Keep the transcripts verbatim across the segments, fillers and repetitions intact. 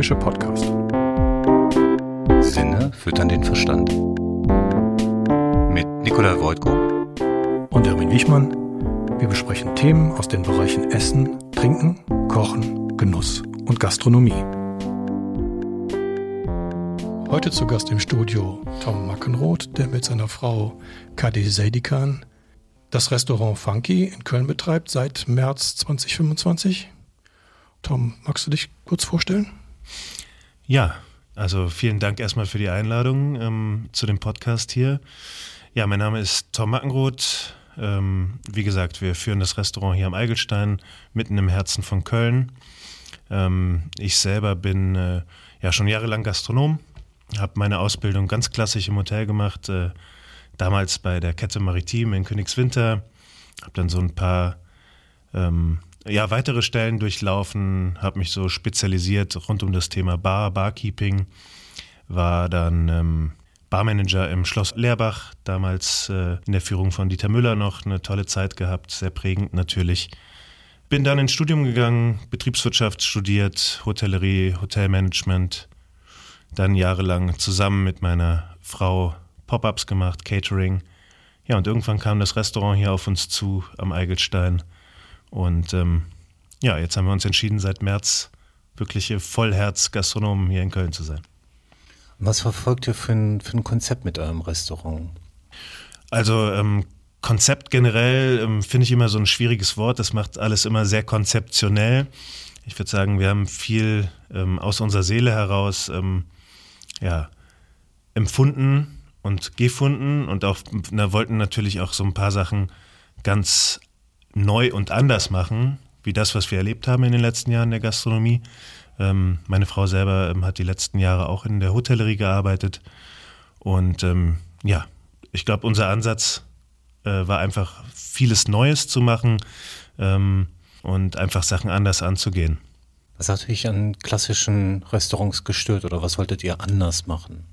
gastronomische Podcast. Sinne füttern den Verstand. Mit Nikolai Wojtko und Erwin Wichmann. Wir besprechen Themen aus den Bereichen Essen, Trinken, Kochen, Genuss und Gastronomie. Heute zu Gast im Studio Tom Mackenroth, der mit seiner Frau Kadeh Seydikan das Restaurant Funky in Köln betreibt seit März zwanzig fünfundzwanzig. Tom, magst du dich kurz vorstellen? Ja, also vielen Dank erstmal für die Einladung ähm, zu dem Podcast hier. Ja, mein Name ist Tom Mackenroth. Ähm, wie gesagt, wir führen das Restaurant hier am Eigelstein, mitten im Herzen von Köln. Ähm, ich selber bin äh, ja schon jahrelang Gastronom, habe meine Ausbildung ganz klassisch im Hotel gemacht, äh, damals bei der Kette Maritim in Königswinter, habe dann so ein paar ähm, ja, weitere Stellen durchlaufen, habe mich so spezialisiert rund um das Thema Bar, Barkeeping, war dann ähm, Barmanager im Schloss Leerbach, damals äh, in der Führung von Dieter Müller noch, eine tolle Zeit gehabt, sehr prägend natürlich. Bin dann ins Studium gegangen, Betriebswirtschaft studiert, Hotellerie, Hotelmanagement, dann jahrelang zusammen mit meiner Frau Pop-ups gemacht, Catering. Ja, und irgendwann kam das Restaurant hier auf uns zu am Eigelstein. Und ähm, ja, jetzt haben wir uns entschieden, seit März wirkliche Vollherz-Gastronomen hier in Köln zu sein. Was verfolgt ihr für ein, für ein Konzept mit eurem Restaurant? Also ähm, Konzept generell ähm, finde ich immer so ein schwieriges Wort. Das macht alles immer sehr konzeptionell. Ich würde sagen, wir haben viel ähm, aus unserer Seele heraus ähm, ja, empfunden und gefunden und auch na, wollten natürlich auch so ein paar Sachen ganz neu und anders machen, wie das, was wir erlebt haben in den letzten Jahren der Gastronomie. Ähm, meine Frau selber ähm, hat die letzten Jahre auch in der Hotellerie gearbeitet und ähm, ja, ich glaube, unser Ansatz äh, war einfach vieles Neues zu machen ähm, und einfach Sachen anders anzugehen. Was hat euch an klassischen Restaurants gestört oder was wolltet ihr anders machen?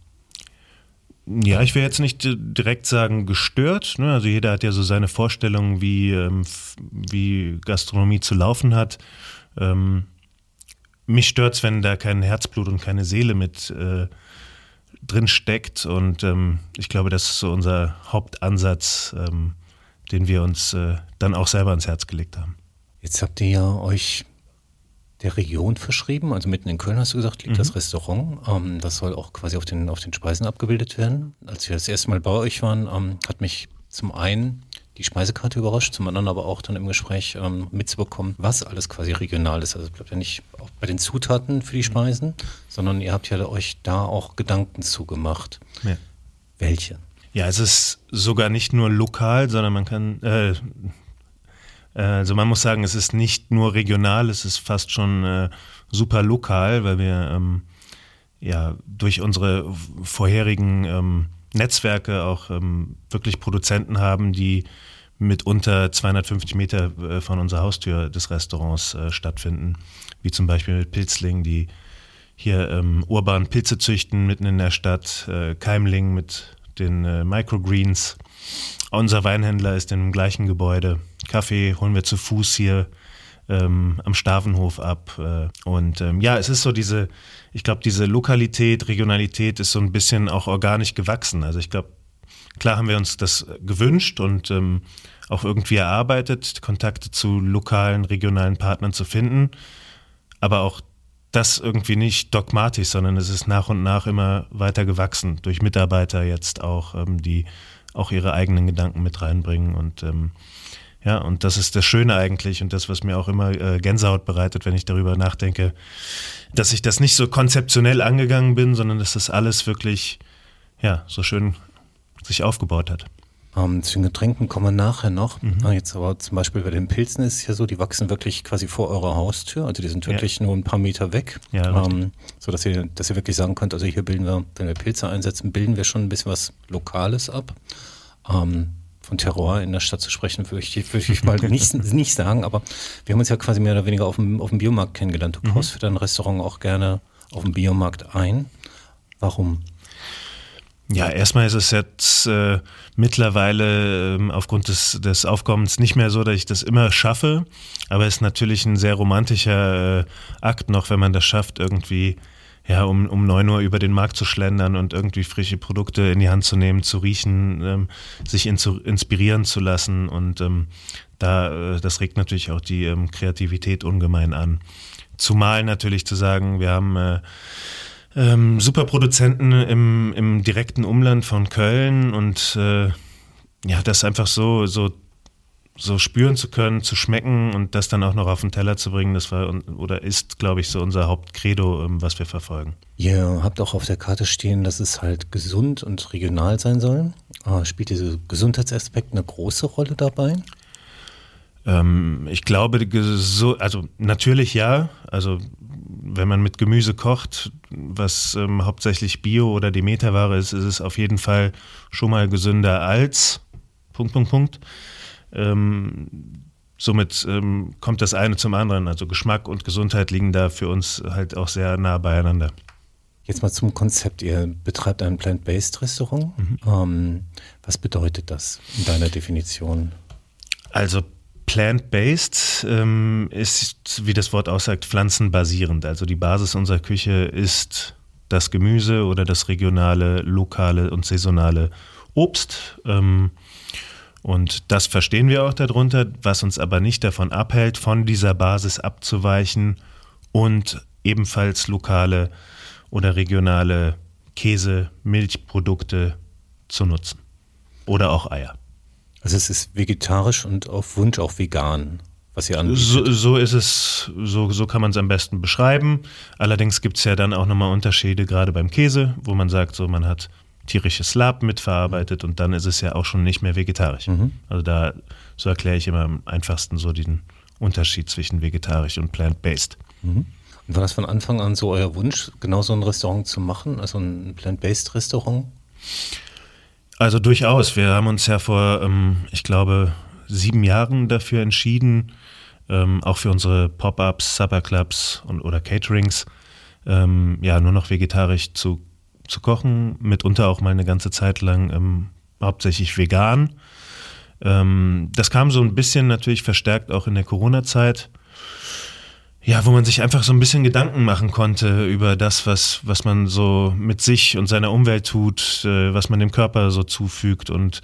Ja, ich will jetzt nicht direkt sagen gestört, ne? Also jeder hat ja so seine Vorstellungen, wie, ähm, wie Gastronomie zu laufen hat. Ähm, mich stört's, wenn da kein Herzblut und keine Seele mit äh, drin steckt und ähm, ich glaube, das ist so unser Hauptansatz, ähm, den wir uns äh, dann auch selber ans Herz gelegt haben. Jetzt habt ihr ja euch der Region verschrieben, also mitten in Köln hast du gesagt, liegt mhm. das Restaurant. Ähm, das soll auch quasi auf den, auf den Speisen abgebildet werden. Als wir das erste Mal bei euch waren, ähm, hat mich zum einen die Speisekarte überrascht, zum anderen aber auch dann im Gespräch ähm, mitzubekommen, was alles quasi regional ist. Also es bleibt ja nicht auch bei den Zutaten für die Speisen, mhm. sondern ihr habt ja euch da auch Gedanken zugemacht. Ja. Welche? Ja, es ist sogar nicht nur lokal, sondern man kann... Äh, Also man muss sagen, es ist nicht nur regional, es ist fast schon äh, super lokal, weil wir ähm, ja durch unsere vorherigen ähm, Netzwerke auch ähm, wirklich Produzenten haben, die mitunter zweihundertfünfzig Meter äh, von unserer Haustür des Restaurants äh, stattfinden, wie zum Beispiel Pilzling, die hier ähm, urban Pilze züchten mitten in der Stadt, äh, Keimling mit den äh, Microgreens. Unser Weinhändler ist im gleichen Gebäude. Kaffee holen wir zu Fuß hier ähm, am Stavenhof ab. Äh, und ähm, ja, es ist so diese, ich glaube, diese Lokalität, Regionalität ist so ein bisschen auch organisch gewachsen. Also ich glaube, klar haben wir uns das gewünscht und ähm, auch irgendwie erarbeitet, Kontakte zu lokalen, regionalen Partnern zu finden. Aber auch das irgendwie nicht dogmatisch, sondern es ist nach und nach immer weiter gewachsen. Durch Mitarbeiter jetzt auch, ähm, die auch ihre eigenen Gedanken mit reinbringen und ähm, ja, und das ist das Schöne eigentlich und das, was mir auch immer äh, Gänsehaut bereitet, wenn ich darüber nachdenke, dass ich das nicht so konzeptionell angegangen bin, sondern dass das alles wirklich, ja, so schön sich aufgebaut hat. Ähm, zu den Getränken kommen wir nachher noch. Mhm. Jetzt aber zum Beispiel bei den Pilzen ist es ja so, die wachsen wirklich quasi vor eurer Haustür, also die sind wirklich ja. nur ein paar Meter weg, ja, ähm, so dass ihr, dass ihr wirklich sagen könnt, also hier bilden wir, wenn wir Pilze einsetzen, bilden wir schon ein bisschen was Lokales ab. Ähm, von Terroir in der Stadt zu sprechen, würde ich, würde ich mal nicht, nicht sagen, aber wir haben uns ja quasi mehr oder weniger auf dem, auf dem Biomarkt kennengelernt. Du kaufst mhm. für dein Restaurant auch gerne auf dem Biomarkt ein. Warum? Ja, erstmal ist es jetzt äh, mittlerweile äh, aufgrund des, des Aufkommens nicht mehr so, dass ich das immer schaffe, aber es ist natürlich ein sehr romantischer äh, Akt noch, wenn man das schafft, irgendwie ja, um, um neun Uhr über den Markt zu schlendern und irgendwie frische Produkte in die Hand zu nehmen, zu riechen, ähm, sich in, zu, inspirieren zu lassen. Und ähm, da, äh, das regt natürlich auch die ähm, Kreativität ungemein an. Zumal natürlich zu sagen, wir haben äh, ähm, super Produzenten im, im direkten Umland von Köln und äh, ja, das einfach so, so so spüren zu können, zu schmecken und das dann auch noch auf den Teller zu bringen, das war oder ist, glaube ich, so unser Hauptcredo, was wir verfolgen. Ihr habt auch auf der Karte stehen, dass es halt gesund und regional sein soll. Spielt dieser Gesundheitsaspekt eine große Rolle dabei? Ähm, ich glaube, also natürlich ja. Also wenn man mit Gemüse kocht, was ähm, hauptsächlich Bio- oder Demeterware ist, ist es auf jeden Fall schon mal gesünder als Punkt, Punkt, Punkt. Ähm, somit ähm, kommt das eine zum anderen. Also Geschmack und Gesundheit liegen da für uns halt auch sehr nah beieinander. Jetzt mal zum Konzept. Ihr betreibt ein Plant-Based Restaurant. Mhm. Ähm, was bedeutet das in deiner Definition? Also Plant-Based ähm, ist, wie das Wort aussagt, pflanzenbasierend. Also die Basis unserer Küche ist das Gemüse oder das regionale, lokale und saisonale Obst. Ähm, Und das verstehen wir auch darunter, was uns aber nicht davon abhält, von dieser Basis abzuweichen und ebenfalls lokale oder regionale Käse, Milchprodukte zu nutzen. Oder auch Eier. Also es ist vegetarisch und auf Wunsch auch vegan, was ihr anbietet. So, so ist es, so, so kann man es am besten beschreiben. Allerdings gibt es ja dann auch nochmal Unterschiede, gerade beim Käse, wo man sagt, so man hat tierisches Lab mitverarbeitet und dann ist es ja auch schon nicht mehr vegetarisch. Mhm. Also da, so erkläre ich immer am einfachsten so den Unterschied zwischen vegetarisch und plant-based. Mhm. Und war das von Anfang an so euer Wunsch, genau so ein Restaurant zu machen, also ein plant-based Restaurant? Also durchaus. Wir haben uns ja vor, ähm, ich glaube, sieben Jahren dafür entschieden, ähm, auch für unsere Pop-ups, Supper-Clubs und oder Caterings, ähm, ja, nur noch vegetarisch zu zu kochen, mitunter auch mal eine ganze Zeit lang ähm, hauptsächlich vegan. Ähm, das kam so ein bisschen natürlich verstärkt auch in der Corona-Zeit, ja, wo man sich einfach so ein bisschen Gedanken machen konnte über das, was, was man so mit sich und seiner Umwelt tut, äh, was man dem Körper so zufügt und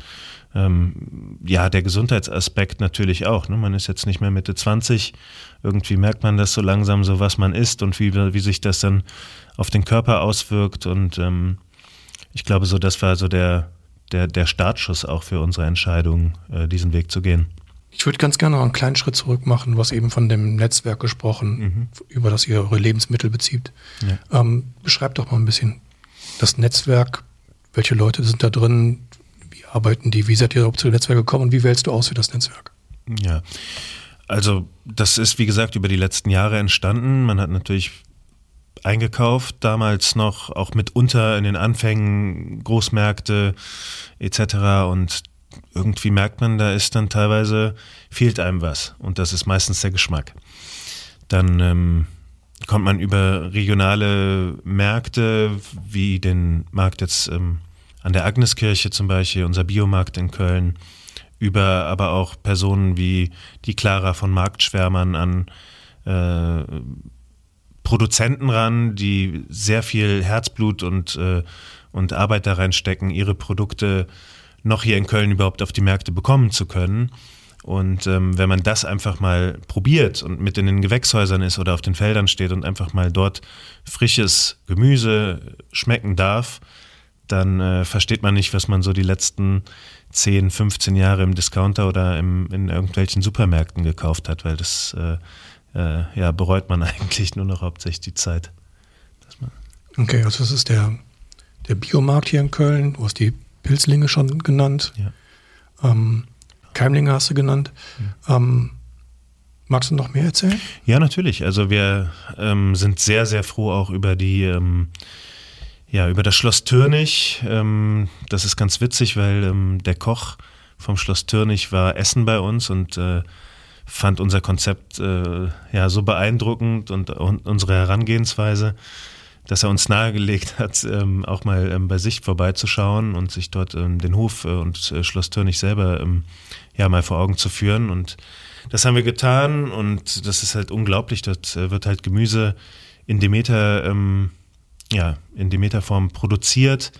ähm, ja, der Gesundheitsaspekt natürlich auch. Ne? Man ist jetzt nicht mehr Mitte zwanzig, irgendwie merkt man das so langsam, so was man isst und wie, wie sich das dann auf den Körper auswirkt und ähm, ich glaube so, das war so der, der, der Startschuss auch für unsere Entscheidung, äh, diesen Weg zu gehen. Ich würde ganz gerne noch einen kleinen Schritt zurück machen, was eben von dem Netzwerk gesprochen, mhm. über das ihr eure Lebensmittel bezieht. Ja. Ähm, beschreibt doch mal ein bisschen das Netzwerk, welche Leute sind da drin, wie arbeiten die, wie seid ihr überhaupt zu dem Netzwerk gekommen und wie wählst du aus für das Netzwerk? Ja, also das ist wie gesagt über die letzten Jahre entstanden. Man hat natürlich eingekauft, damals noch auch mitunter in den Anfängen Großmärkte et cetera und irgendwie merkt man, da ist dann teilweise, fehlt einem was und das ist meistens der Geschmack. Dann ähm, kommt man über regionale Märkte, wie den Markt jetzt ähm, an der Agneskirche zum Beispiel, unser Biomarkt in Köln, über aber auch Personen wie die Clara von Marktschwärmern an äh, Produzenten ran, die sehr viel Herzblut und, äh, und Arbeit da reinstecken, ihre Produkte noch hier in Köln überhaupt auf die Märkte bekommen zu können. Und ähm, wenn man das einfach mal probiert und mit in den Gewächshäusern ist oder auf den Feldern steht und einfach mal dort frisches Gemüse schmecken darf, dann äh, versteht man nicht, was man so die letzten zehn, fünfzehn Jahre im Discounter oder im, in irgendwelchen Supermärkten gekauft hat, weil das äh, äh, ja, bereut man eigentlich nur noch hauptsächlich die Zeit. Dass man okay, also das ist der, der Biomarkt hier in Köln. Du hast die Pilzlinge schon genannt. Ja. Ähm, Keimlinge hast du genannt. Ja. Ähm, magst du noch mehr erzählen? Ja, natürlich. Also wir ähm, sind sehr, sehr froh auch über die ähm, ja, über das Schloss Türnich. Ähm, das ist ganz witzig, weil ähm, der Koch vom Schloss Türnich war essen bei uns und äh, fand unser Konzept äh, ja so beeindruckend und, und unsere Herangehensweise, dass er uns nahegelegt hat, ähm, auch mal ähm, bei sich vorbeizuschauen und sich dort ähm, den Hof äh, und äh, Schloss Türnich selber ähm, ja mal vor Augen zu führen. Und das haben wir getan und das ist halt unglaublich. Dort äh, wird halt Gemüse in Demeter ähm, ja, in Demeter-Form produziert.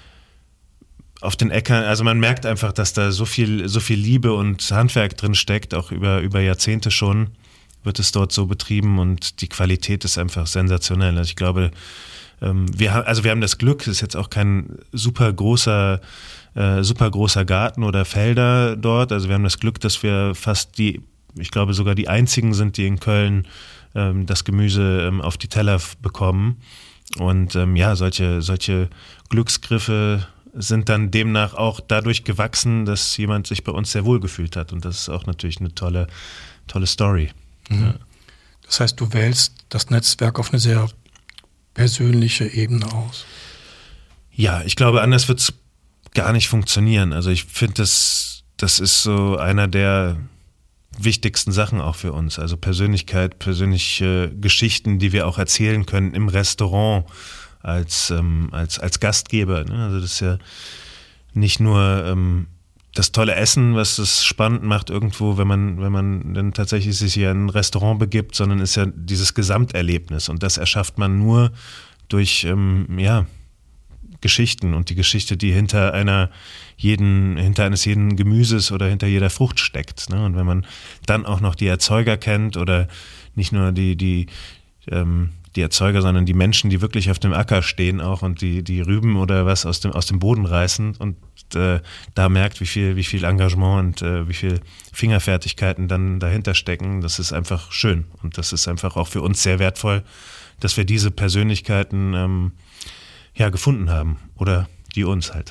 Auf den Äckern, also man merkt einfach, dass da so viel, so viel Liebe und Handwerk drin steckt, auch über, über Jahrzehnte schon wird es dort so betrieben und die Qualität ist einfach sensationell. Also ich glaube, ähm, wir haben, also wir haben das Glück, es ist jetzt auch kein super großer, äh, super großer Garten oder Felder dort. Also wir haben das Glück, dass wir fast die, ich glaube sogar die einzigen sind, die in Köln ähm, das Gemüse ähm, auf die Teller f- bekommen. Und ähm, ja, solche, solche Glücksgriffe sind dann demnach auch dadurch gewachsen, dass jemand sich bei uns sehr wohl gefühlt hat. Und das ist auch natürlich eine tolle, tolle Story. Mhm. Ja. Das heißt, du wählst das Netzwerk auf eine sehr persönliche Ebene aus. Ja, ich glaube, anders wird es gar nicht funktionieren. Also ich finde, das, das ist so einer der wichtigsten Sachen auch für uns. Also Persönlichkeit, persönliche Geschichten, die wir auch erzählen können im Restaurant als, ähm, als, als Gastgeber. Ne? Also das ist ja nicht nur ähm, das tolle Essen, was es spannend macht irgendwo, wenn man, wenn man dann tatsächlich sich hier in ein Restaurant begibt, sondern ist ja dieses Gesamterlebnis. Und das erschafft man nur durch, ähm, ja, Geschichten und die Geschichte, die hinter einer jeden, hinter eines jeden Gemüses oder hinter jeder Frucht steckt. Ne? Und wenn man dann auch noch die Erzeuger kennt oder nicht nur die, die, ähm, die Erzeuger, sondern die Menschen, die wirklich auf dem Acker stehen auch und die, die Rüben oder was aus dem, aus dem Boden reißen und äh, da merkt, wie viel, wie viel Engagement und äh, wie viel Fingerfertigkeiten dann dahinter stecken, das ist einfach schön und das ist einfach auch für uns sehr wertvoll, dass wir diese Persönlichkeiten ähm, ja, gefunden haben oder die uns halt.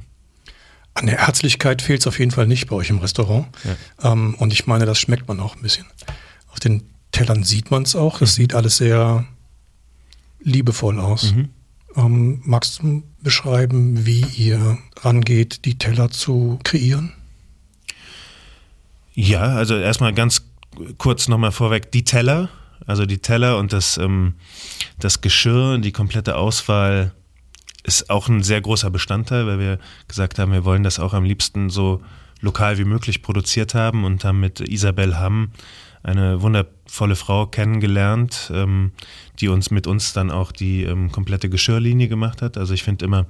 An der Herzlichkeit fehlt es auf jeden Fall nicht bei euch im Restaurant. Ja. Ähm, und ich meine, das schmeckt man auch ein bisschen. Auf den Tellern sieht man es auch. Das mhm. sieht alles sehr liebevoll aus. Mhm. Ähm, magst du beschreiben, wie ihr rangeht, die Teller zu kreieren? Ja, also erstmal ganz kurz nochmal vorweg, die Teller, also die Teller und das, ähm, das Geschirr, die komplette Auswahl ist auch ein sehr großer Bestandteil, weil wir gesagt haben, wir wollen das auch am liebsten so lokal wie möglich produziert haben und haben mit Isabel Hamm eine wundervolle Frau kennengelernt, ähm, die uns mit uns dann auch die ähm, komplette Geschirrlinie gemacht hat. Also ich finde immer,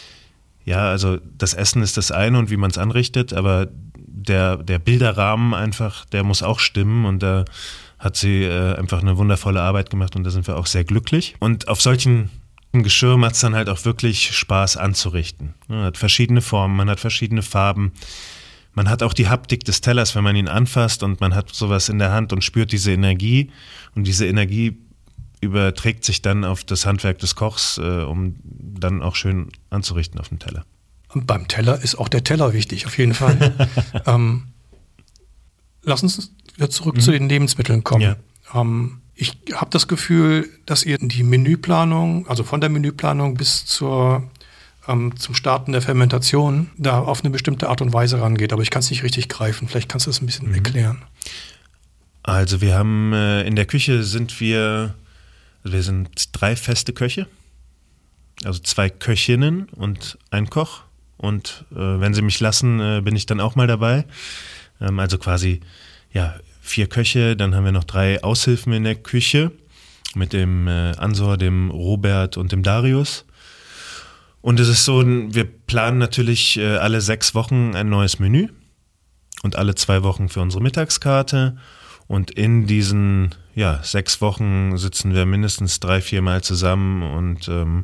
ja, also das Essen ist das eine und wie man es anrichtet, aber der, der Bilderrahmen einfach, der muss auch stimmen und da hat sie äh, einfach eine wundervolle Arbeit gemacht und da sind wir auch sehr glücklich. Und auf solchen Geschirr macht es dann halt auch wirklich Spaß anzurichten. Man hat verschiedene Formen, man hat verschiedene Farben. Man hat auch die Haptik des Tellers, wenn man ihn anfasst und man hat sowas in der Hand und spürt diese Energie. Und diese Energie überträgt sich dann auf das Handwerk des Kochs, äh, um dann auch schön anzurichten auf dem Teller. Und beim Teller ist auch der Teller wichtig, auf jeden Fall. ähm, lass uns wieder zurück mhm. zu den Lebensmitteln kommen. Ja. Ähm, ich habe das Gefühl, dass ihr die Menüplanung, also von der Menüplanung bis zur ähm, zum Starten der Fermentation, da auf eine bestimmte Art und Weise rangeht. Aber ich kann es nicht richtig greifen. Vielleicht kannst du das ein bisschen mhm. erklären. Also wir haben äh, in der Küche sind wir, also wir sind drei feste Köche, also zwei Köchinnen und ein Koch. Und äh, wenn sie mich lassen, äh, bin ich dann auch mal dabei. Ähm, also quasi, ja, vier Köche, dann haben wir noch drei Aushilfen in der Küche mit dem äh, Ansor, dem Robert und dem Darius. Und es ist so, wir planen natürlich äh, alle sechs Wochen ein neues Menü und alle zwei Wochen für unsere Mittagskarte. Und in diesen ja, sechs Wochen sitzen wir mindestens drei, vier Mal zusammen und ähm,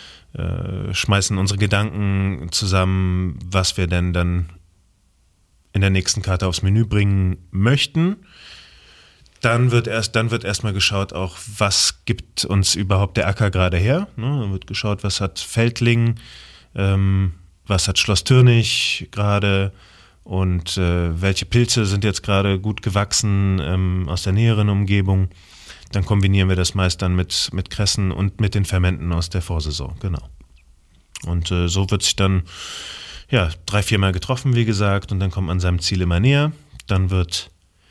äh, schmeißen unsere Gedanken zusammen, was wir denn dann in der nächsten Karte aufs Menü bringen möchten. Dann wird erst, dann wird erstmal geschaut, auch was gibt uns überhaupt der Acker gerade her. Ne? Dann wird geschaut, was hat Veltling, ähm, was hat Schloss Türnich gerade und äh, welche Pilze sind jetzt gerade gut gewachsen ähm, aus der näheren Umgebung. Dann kombinieren wir das meist dann mit, mit Kressen und mit den Fermenten aus der Vorsaison, genau. Und äh, so wird sich dann ja, drei, viermal getroffen, wie gesagt, und dann kommt man seinem Ziel immer näher. Dann wird,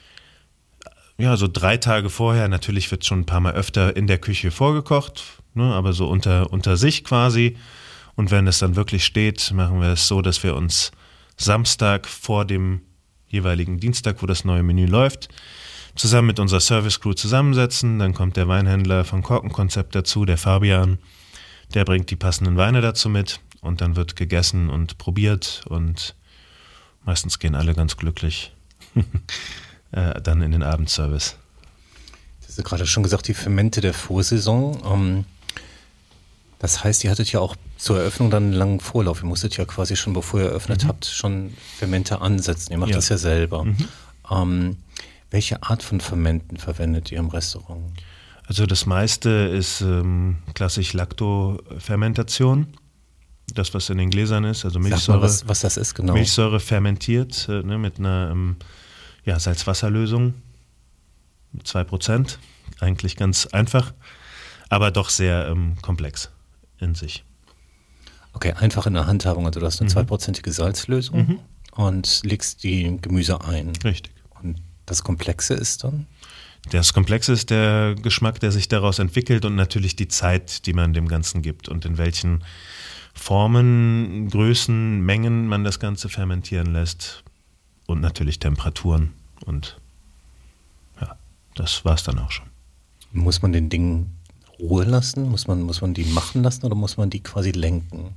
ja, so drei Tage vorher, natürlich wird schon ein paar Mal öfter in der Küche vorgekocht, ne, aber so unter, unter sich quasi. Und wenn es dann wirklich steht, machen wir es so, dass wir uns Samstag vor dem jeweiligen Dienstag, wo das neue Menü läuft, zusammen mit unserer Service-Crew zusammensetzen. Dann kommt der Weinhändler von Korkenkonzept dazu, der Fabian. Der bringt die passenden Weine dazu mit und dann wird gegessen und probiert und meistens gehen alle ganz glücklich äh, dann in den Abendservice. Du hast ja gerade schon gesagt, die Fermente der Vorsaison. Ähm, das heißt, ihr hattet ja auch zur Eröffnung dann einen langen Vorlauf. Ihr musstet ja quasi schon, bevor ihr eröffnet mhm. habt, schon Fermente ansetzen. Ihr macht ja. das ja selber. Mhm. Ähm, welche Art von Fermenten verwendet ihr im Restaurant? Also das meiste ist ähm, klassisch Lactofermentation, das was in den Gläsern ist, also Milchsäure. Sag mal, was, was das ist genau. Milchsäure fermentiert äh, ne, mit einer ähm, ja, Salzwasserlösung mit zwei Prozent, eigentlich ganz einfach, aber doch sehr ähm, komplex in sich. Okay, einfach in der Handhabung, also du hast eine mhm. zweiprozentige Salzlösung mhm. und legst die Gemüse ein. Richtig. Und das Komplexe ist dann? Das Komplexe ist der Geschmack, der sich daraus entwickelt und natürlich die Zeit, die man dem Ganzen gibt und in welchen Formen, Größen, Mengen man das Ganze fermentieren lässt und natürlich Temperaturen und ja, das war es dann auch schon. Muss man den Dingen Ruhe lassen? Muss man, muss man die machen lassen oder muss man die quasi lenken?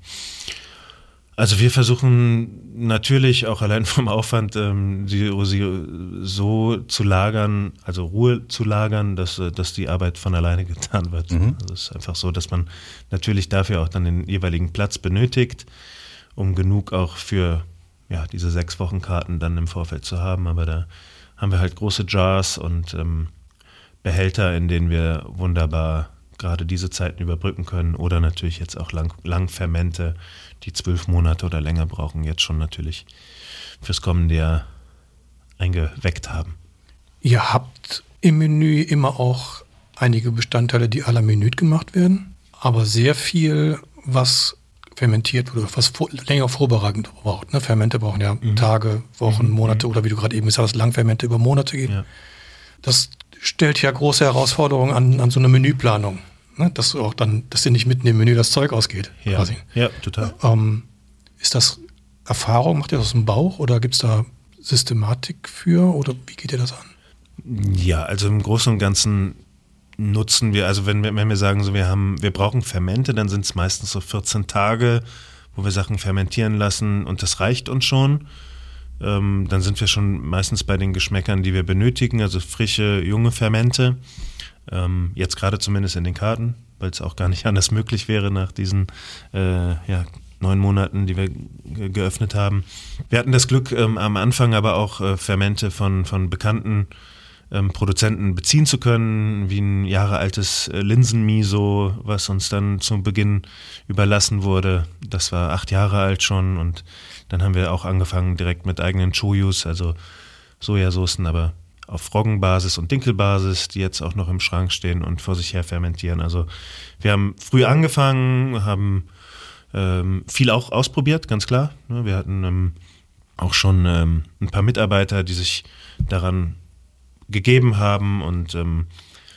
Also wir versuchen natürlich auch allein vom Aufwand, ähm, sie, sie so zu lagern, also Ruhe zu lagern, dass, dass die Arbeit von alleine getan wird. Mhm. Also es ist einfach so, dass man natürlich dafür auch dann den jeweiligen Platz benötigt, um genug auch für ja, diese sechs Wochen Karten dann im Vorfeld zu haben. Aber da haben wir halt große Jars und ähm, Behälter, in denen wir wunderbar gerade diese Zeiten überbrücken können oder natürlich jetzt auch lang, Langfermente, die zwölf Monate oder länger brauchen, jetzt schon natürlich fürs kommende Jahr eingeweckt haben. Ihr habt im Menü immer auch einige Bestandteile, die à la minute gemacht werden, aber sehr viel, was fermentiert wurde, was vor, länger vorbereitet braucht. Ne? Fermente brauchen ja mhm. Tage, Wochen, mhm. Monate oder wie du gerade eben gesagt hast, Langfermente über Monate gehen. Ja. Das stellt ja große Herausforderungen an, an so eine Menüplanung. Ne? Dass du auch dann, dass dir nicht mitten im Menü das Zeug ausgeht. Ja, quasi. Ja, total. Ähm, ist das Erfahrung? Macht ihr das aus dem Bauch oder gibt es da Systematik für oder wie geht ihr das an? Ja, also im Großen und Ganzen nutzen wir, also wenn wir, wenn wir sagen, so wir haben, wir brauchen Fermente, dann sind es meistens so vierzehn Tage, wo wir Sachen fermentieren lassen und das reicht uns schon. Ähm, dann sind wir schon meistens bei den Geschmäckern, die wir benötigen, also frische, junge Fermente. Ähm, jetzt gerade zumindest in den Karten, weil es auch gar nicht anders möglich wäre nach diesen äh, ja, neun Monaten, die wir ge- geöffnet haben. Wir hatten das Glück, ähm, am Anfang aber auch äh, Fermente von, von bekannten ähm, Produzenten beziehen zu können, wie ein jahrealtes äh, Linsenmiso, was uns dann zum Beginn überlassen wurde. Das war acht Jahre alt schon und dann haben wir auch angefangen direkt mit eigenen Chojus, also Sojasoßen, aber auf Roggenbasis und Dinkelbasis, die jetzt auch noch im Schrank stehen und vor sich her fermentieren. Also wir haben früh angefangen, haben ähm, viel auch ausprobiert, ganz klar. Wir hatten ähm, auch schon ähm, ein paar Mitarbeiter, die sich daran gegeben haben und ähm,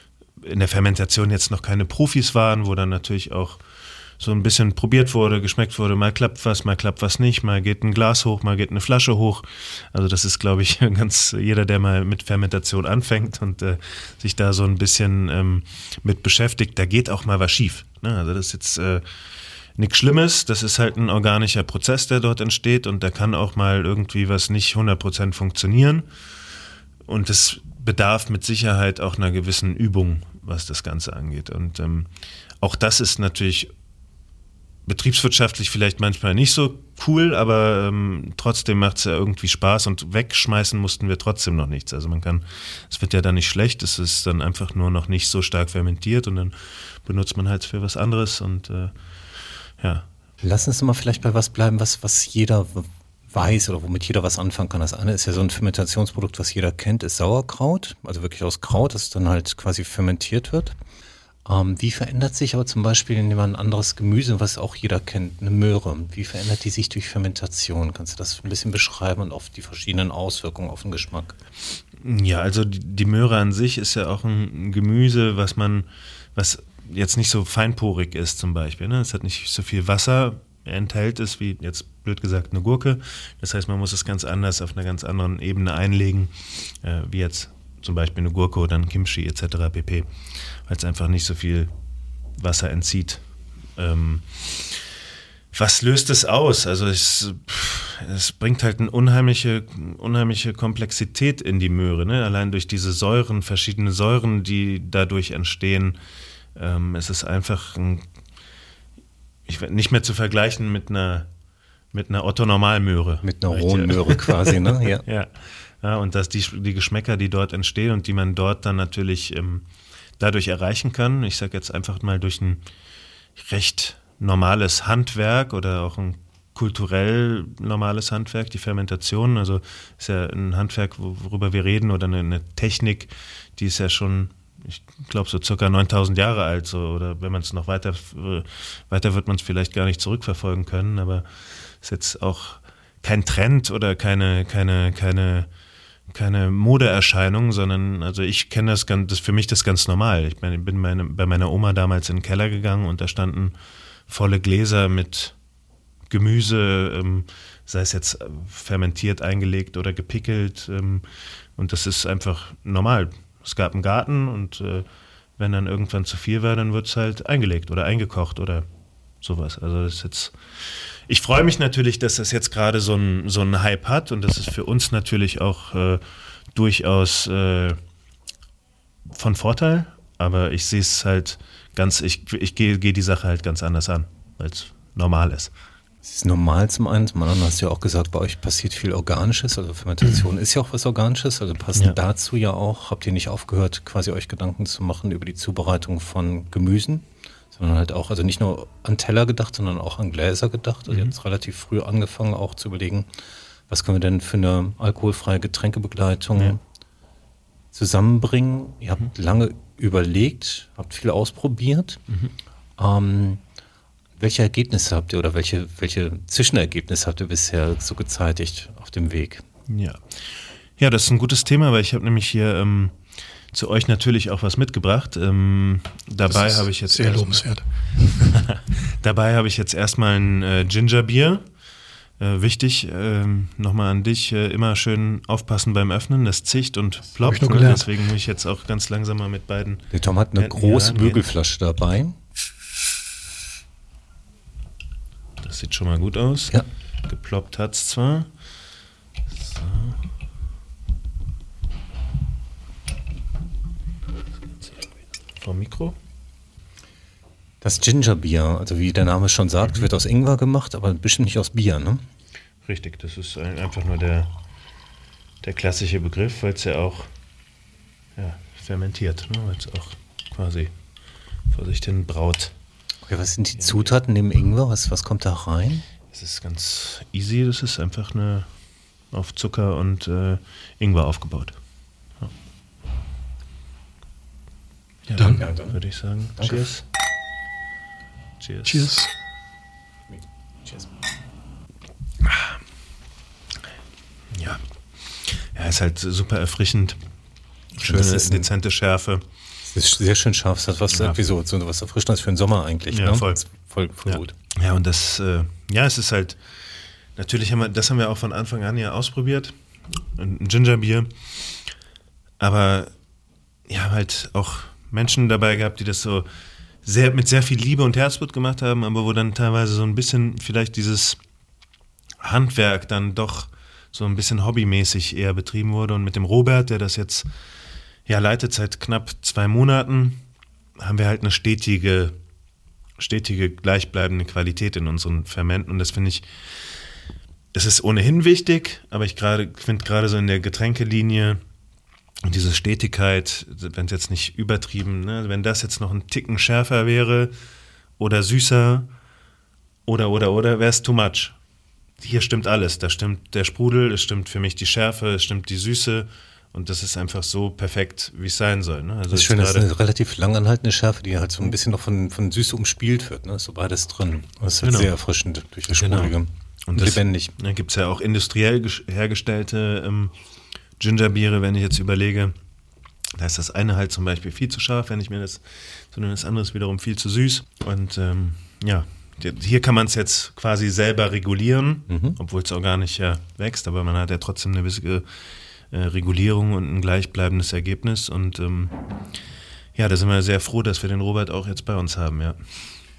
in der Fermentation jetzt noch keine Profis waren, wo dann natürlich auch so ein bisschen probiert wurde, geschmeckt wurde, mal klappt was, mal klappt was nicht, mal geht ein Glas hoch, mal geht eine Flasche hoch. Also das ist, glaube ich, ganz jeder, der mal mit Fermentation anfängt und äh, sich da so ein bisschen ähm, mit beschäftigt, da geht auch mal was schief. Ne? Also das ist jetzt äh, nichts Schlimmes, das ist halt ein organischer Prozess, der dort entsteht und da kann auch mal irgendwie was nicht hundert Prozent funktionieren und es bedarf mit Sicherheit auch einer gewissen Übung, was das Ganze angeht. Und ähm, auch das ist natürlich betriebswirtschaftlich vielleicht manchmal nicht so cool, aber ähm, trotzdem macht es ja irgendwie Spaß und wegschmeißen mussten wir trotzdem noch nichts. Also man kann, es wird ja dann nicht schlecht, es ist dann einfach nur noch nicht so stark fermentiert und dann benutzt man halt für was anderes und äh, ja. Lass uns mal vielleicht bei was bleiben, was, was jeder weiß oder womit jeder was anfangen kann. Das eine ist ja so ein Fermentationsprodukt, was jeder kennt, ist Sauerkraut, also wirklich aus Kraut, das dann halt quasi fermentiert wird. Ähm, wie verändert sich aber zum Beispiel, nehmen wir ein anderes Gemüse, was auch jeder kennt, eine Möhre? Wie verändert die sich durch Fermentation? Kannst du das ein bisschen beschreiben und auf die verschiedenen Auswirkungen auf den Geschmack? Ja, also die, die Möhre an sich ist ja auch ein Gemüse, was man, was jetzt nicht so feinporig ist zum Beispiel. Ne? Es hat nicht so viel Wasser, enthält es wie jetzt blöd gesagt eine Gurke. Das heißt, man muss es ganz anders auf einer ganz anderen Ebene einlegen, äh, wie jetzt zum Beispiel eine Gurke oder ein Kimchi et cetera pp., weil es einfach nicht so viel Wasser entzieht Ähm, was löst es aus? Also es, es bringt halt eine unheimliche, unheimliche Komplexität in die Möhre, ne? Allein durch diese Säuren, verschiedene Säuren, die dadurch entstehen. Ähm, es ist einfach ein, ich, nicht mehr zu vergleichen mit einer, mit einer Otto-Normalmöhre. Mit einer rohen Möhre quasi, ne? Ja. ja. ja, und dass die, die Geschmäcker, die dort entstehen und die man dort dann natürlich ähm, dadurch erreichen kann, ich sage jetzt einfach mal durch ein recht normales Handwerk oder auch ein kulturell normales Handwerk, die Fermentation, also ist ja ein Handwerk, worüber wir reden, oder eine, eine Technik, die ist ja schon, ich glaube, so circa neuntausend Jahre alt, so, oder wenn man es noch weiter, weiter wird man es vielleicht gar nicht zurückverfolgen können, aber ist jetzt auch kein Trend oder keine, keine, keine, keine Modeerscheinung, sondern also ich kenne das ganz, das ist für mich das ganz normal. Ich meine, ich bin meine, bei meiner Oma damals in den Keller gegangen und da standen volle Gläser mit Gemüse, ähm, sei es jetzt fermentiert, eingelegt oder gepickelt, ähm, und das ist einfach normal. Es gab einen Garten und äh, wenn dann irgendwann zu viel war, dann wird es halt eingelegt oder eingekocht oder sowas. Also das ist jetzt, ich freue mich natürlich, dass das jetzt gerade so einen so einen Hype hat und das ist für uns natürlich auch äh, durchaus äh, von Vorteil, aber ich sehe es halt ganz, ich, ich gehe geh die Sache halt ganz anders an, weil es normal ist. Es ist normal zum einen, zum anderen hast du ja auch gesagt, bei euch passiert viel Organisches, also Fermentation mhm. ist ja auch was Organisches, also passend ja. dazu ja auch, habt ihr nicht aufgehört, quasi euch Gedanken zu machen über die Zubereitung von Gemüsen, sondern halt auch, also nicht nur an Teller gedacht, sondern auch an Gläser gedacht, also mhm. ihr habt relativ früh angefangen auch zu überlegen, was können wir denn für eine alkoholfreie Getränkebegleitung ja. zusammenbringen. Ihr habt mhm. lange überlegt, habt viel ausprobiert. Mhm. Ähm, welche Ergebnisse habt ihr oder welche, welche Zwischenergebnisse habt ihr bisher so gezeitigt auf dem Weg? Ja, ja, das ist ein gutes Thema, weil ich habe nämlich hier ähm, zu euch natürlich auch was mitgebracht. Ähm, dabei habe ich jetzt sehr lobenswert. dabei habe ich jetzt erstmal ein äh, Gingerbier. Äh, wichtig, äh, nochmal an dich, äh, immer schön aufpassen beim Öffnen, das zicht und ploppt. Ich ne? Deswegen muss ich jetzt auch ganz langsam mal mit beiden. Der Tom hat eine Händen große Bügelflasche dabei. Das sieht schon mal gut aus. Ja. Geploppt hat es zwar. So. Vom Mikro. Das Gingerbier, also wie der Name schon sagt, mhm. wird aus Ingwer gemacht, aber bestimmt nicht aus Bier, ne? Richtig, das ist ein, einfach nur der, der klassische Begriff, weil es ja auch ja, fermentiert, ne? Weil es auch quasi vor sich hin braut. Okay, was sind die Zutaten neben Ingwer? Was, was kommt da rein? Es ist ganz easy, das ist einfach eine auf Zucker und äh, Ingwer aufgebaut. Ja. Ja, dann, ja, dann würde ich sagen, danke. Cheers. Cheers. Cheers. Cheers. Ja. Ja, ist halt super erfrischend. Schöne, dezente Schärfe. Es ist sehr schön scharf. Es hat was, ja. irgendwie so, so was Erfrischendes für den Sommer eigentlich. Ja, ne? voll. Voll, voll ja. gut. Ja, und das, äh, ja, es ist halt, natürlich haben wir, das haben wir auch von Anfang an ja ausprobiert. Ein Gingerbier. Aber ja, halt auch Menschen dabei gehabt, die das so sehr, mit sehr viel Liebe und Herzblut gemacht haben, aber wo dann teilweise so ein bisschen vielleicht dieses Handwerk dann doch so ein bisschen hobbymäßig eher betrieben wurde. Und mit dem Robert, der das jetzt ja leitet seit knapp zwei Monaten, haben wir halt eine stetige, stetige, gleichbleibende Qualität in unseren Fermenten. Und das finde ich, das ist ohnehin wichtig, aber ich gerade finde gerade so in der Getränkelinie und diese Stetigkeit, wenn es jetzt nicht übertrieben, ne, wenn das jetzt noch ein Ticken schärfer wäre oder süßer oder, oder, oder, wäre es too much. Hier stimmt alles. Da stimmt der Sprudel, es stimmt für mich die Schärfe, es stimmt die Süße und das ist einfach so perfekt, wie es sein soll. Ne? Also das ist schön, das ist eine relativ langanhaltende Schärfe, die halt so ein bisschen noch von, von Süße umspielt wird. Ne? Ist so beides drin. Das ist halt genau. sehr erfrischend durch das Sprudelige. Genau. Und das, lebendig. Da gibt es ja auch industriell hergestellte ähm, Gingerbiere, wenn ich jetzt überlege, da ist das eine halt zum Beispiel viel zu scharf, wenn ich mir das, sondern das andere ist wiederum viel zu süß. Und ähm, ja, hier kann man es jetzt quasi selber regulieren, mhm. obwohl es organisch ja wächst, aber man hat ja trotzdem eine gewisse äh, Regulierung und ein gleichbleibendes Ergebnis. Und ähm, ja, da sind wir sehr froh, dass wir den Robert auch jetzt bei uns haben, ja.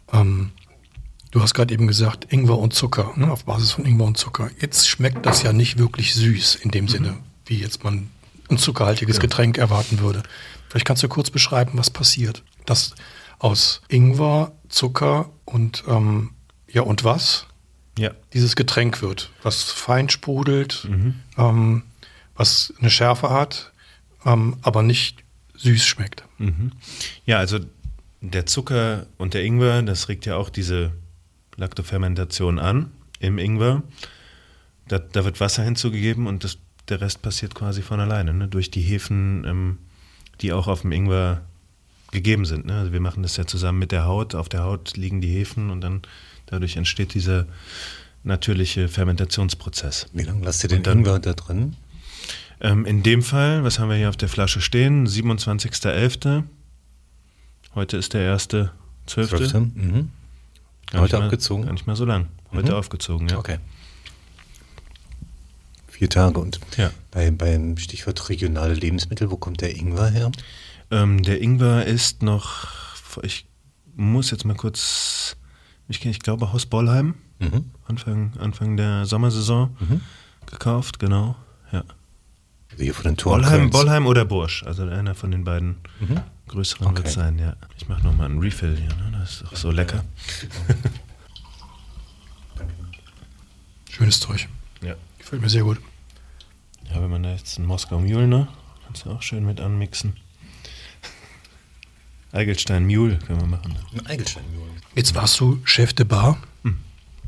Ähm, du hast gerade eben gesagt, Ingwer und Zucker, ne, auf Basis von Ingwer und Zucker. Jetzt schmeckt das ja nicht wirklich süß in dem mhm. Sinne, wie jetzt man ein zuckerhaltiges ja. Getränk erwarten würde. Vielleicht kannst du kurz beschreiben, was passiert. Dass aus Ingwer, Zucker und ähm, ja und was ja. dieses Getränk wird, was fein sprudelt, mhm. ähm, was eine Schärfe hat, ähm, aber nicht süß schmeckt. Mhm. Ja, also der Zucker und der Ingwer, das regt ja auch diese Laktofermentation an im Ingwer. Da, da wird Wasser hinzugegeben und das, der Rest passiert quasi von alleine, ne? Durch die Hefen, ähm, die auch auf dem Ingwer gegeben sind. Ne? Also wir machen das ja zusammen mit der Haut. Auf der Haut liegen die Hefen und dann dadurch entsteht dieser natürliche Fermentationsprozess. Wie lange lasst ihr den dann, Ingwer da drin? Ähm, in dem Fall, was haben wir hier auf der Flasche stehen? siebenundzwanzigster elfter Heute ist der erste zwölfte Mhm. Heute mal, abgezogen? Gar nicht mal so lang. Heute mhm. aufgezogen, ja. Okay. Vier Tage. Und ja. bei, beim Stichwort regionale Lebensmittel, wo kommt der Ingwer her? Ähm, der Ingwer ist noch, ich muss jetzt mal kurz, ich, ich glaube Haus Bollheim, mhm. Anfang, Anfang der Sommersaison mhm. gekauft, genau, ja. Also hier von den Toren Bollheim, Bollheim oder Bursch, also einer von den beiden mhm. größeren okay. wird es sein, ja. Ich mache nochmal einen Refill hier, ne? Das ist doch so lecker. Schönes Zeug. Ja. Gefällt mir sehr gut. Ja, wenn man da jetzt einen Moskau Mule, ne? Kannst du auch schön mit anmixen. Eigelstein Mule können wir machen. Ein Eigelstein Mule. Jetzt warst du Chef de Bar. Hm.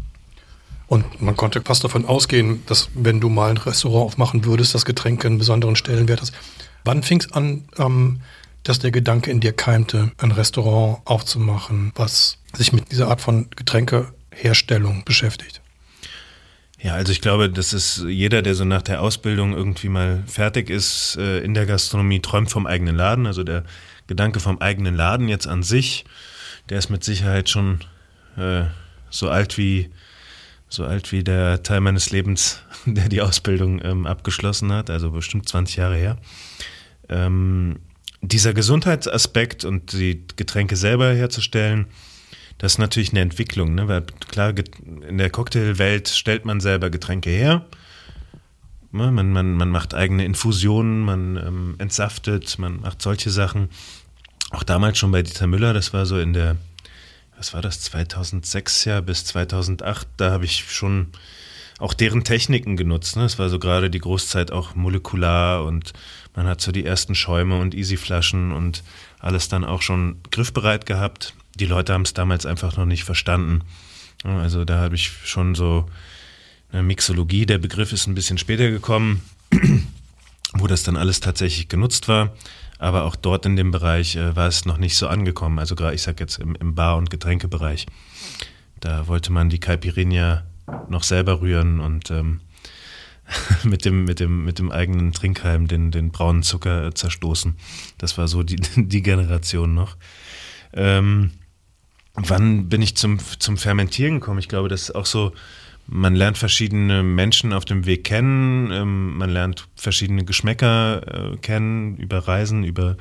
Und man konnte fast davon ausgehen, dass wenn du mal ein Restaurant aufmachen würdest, das Getränk einen besonderen Stellenwert hat. Wann fing es an, ähm, dass der Gedanke in dir keimte, ein Restaurant aufzumachen, was sich mit dieser Art von Getränkeherstellung beschäftigt? Ja, also ich glaube, das ist jeder, der so nach der Ausbildung irgendwie mal fertig ist äh, in der Gastronomie, träumt vom eigenen Laden. Also der Gedanke vom eigenen Laden jetzt an sich, der ist mit Sicherheit schon äh, so alt wie so alt wie der Teil meines Lebens, der die Ausbildung ähm, abgeschlossen hat, also bestimmt zwanzig Jahre her. Ähm, dieser Gesundheitsaspekt und die Getränke selber herzustellen, das ist natürlich eine Entwicklung, ne? Weil klar, in der Cocktailwelt stellt man selber Getränke her. Man, man, man macht eigene Infusionen, man ähm, entsaftet, man macht solche Sachen. Auch damals schon bei Dieter Müller, das war so in der, was war das, zweitausendsechs ja bis zweitausendacht, da habe ich schon auch deren Techniken genutzt. Ne? Das war so gerade die Großzeit auch molekular und man hat so die ersten Schäume und Easy-Flaschen und alles dann auch schon griffbereit gehabt. Die Leute haben es damals einfach noch nicht verstanden. Also da habe ich schon so eine Mixologie, der Begriff ist ein bisschen später gekommen, wo das dann alles tatsächlich genutzt war. Aber auch dort in dem Bereich äh, war es noch nicht so angekommen. Also gerade, ich sag jetzt im, im Bar- und Getränkebereich. Da wollte man die Caipirinha noch selber rühren und ähm, mit dem, mit dem, mit dem eigenen Trinkhalm den, den braunen Zucker äh, zerstoßen. Das war so die, die Generation noch. Ähm, wann bin ich zum, zum Fermentieren gekommen? Ich glaube, das ist auch so, man lernt verschiedene Menschen auf dem Weg kennen, ähm, man lernt verschiedene Geschmäcker äh, kennen, über Reisen, über,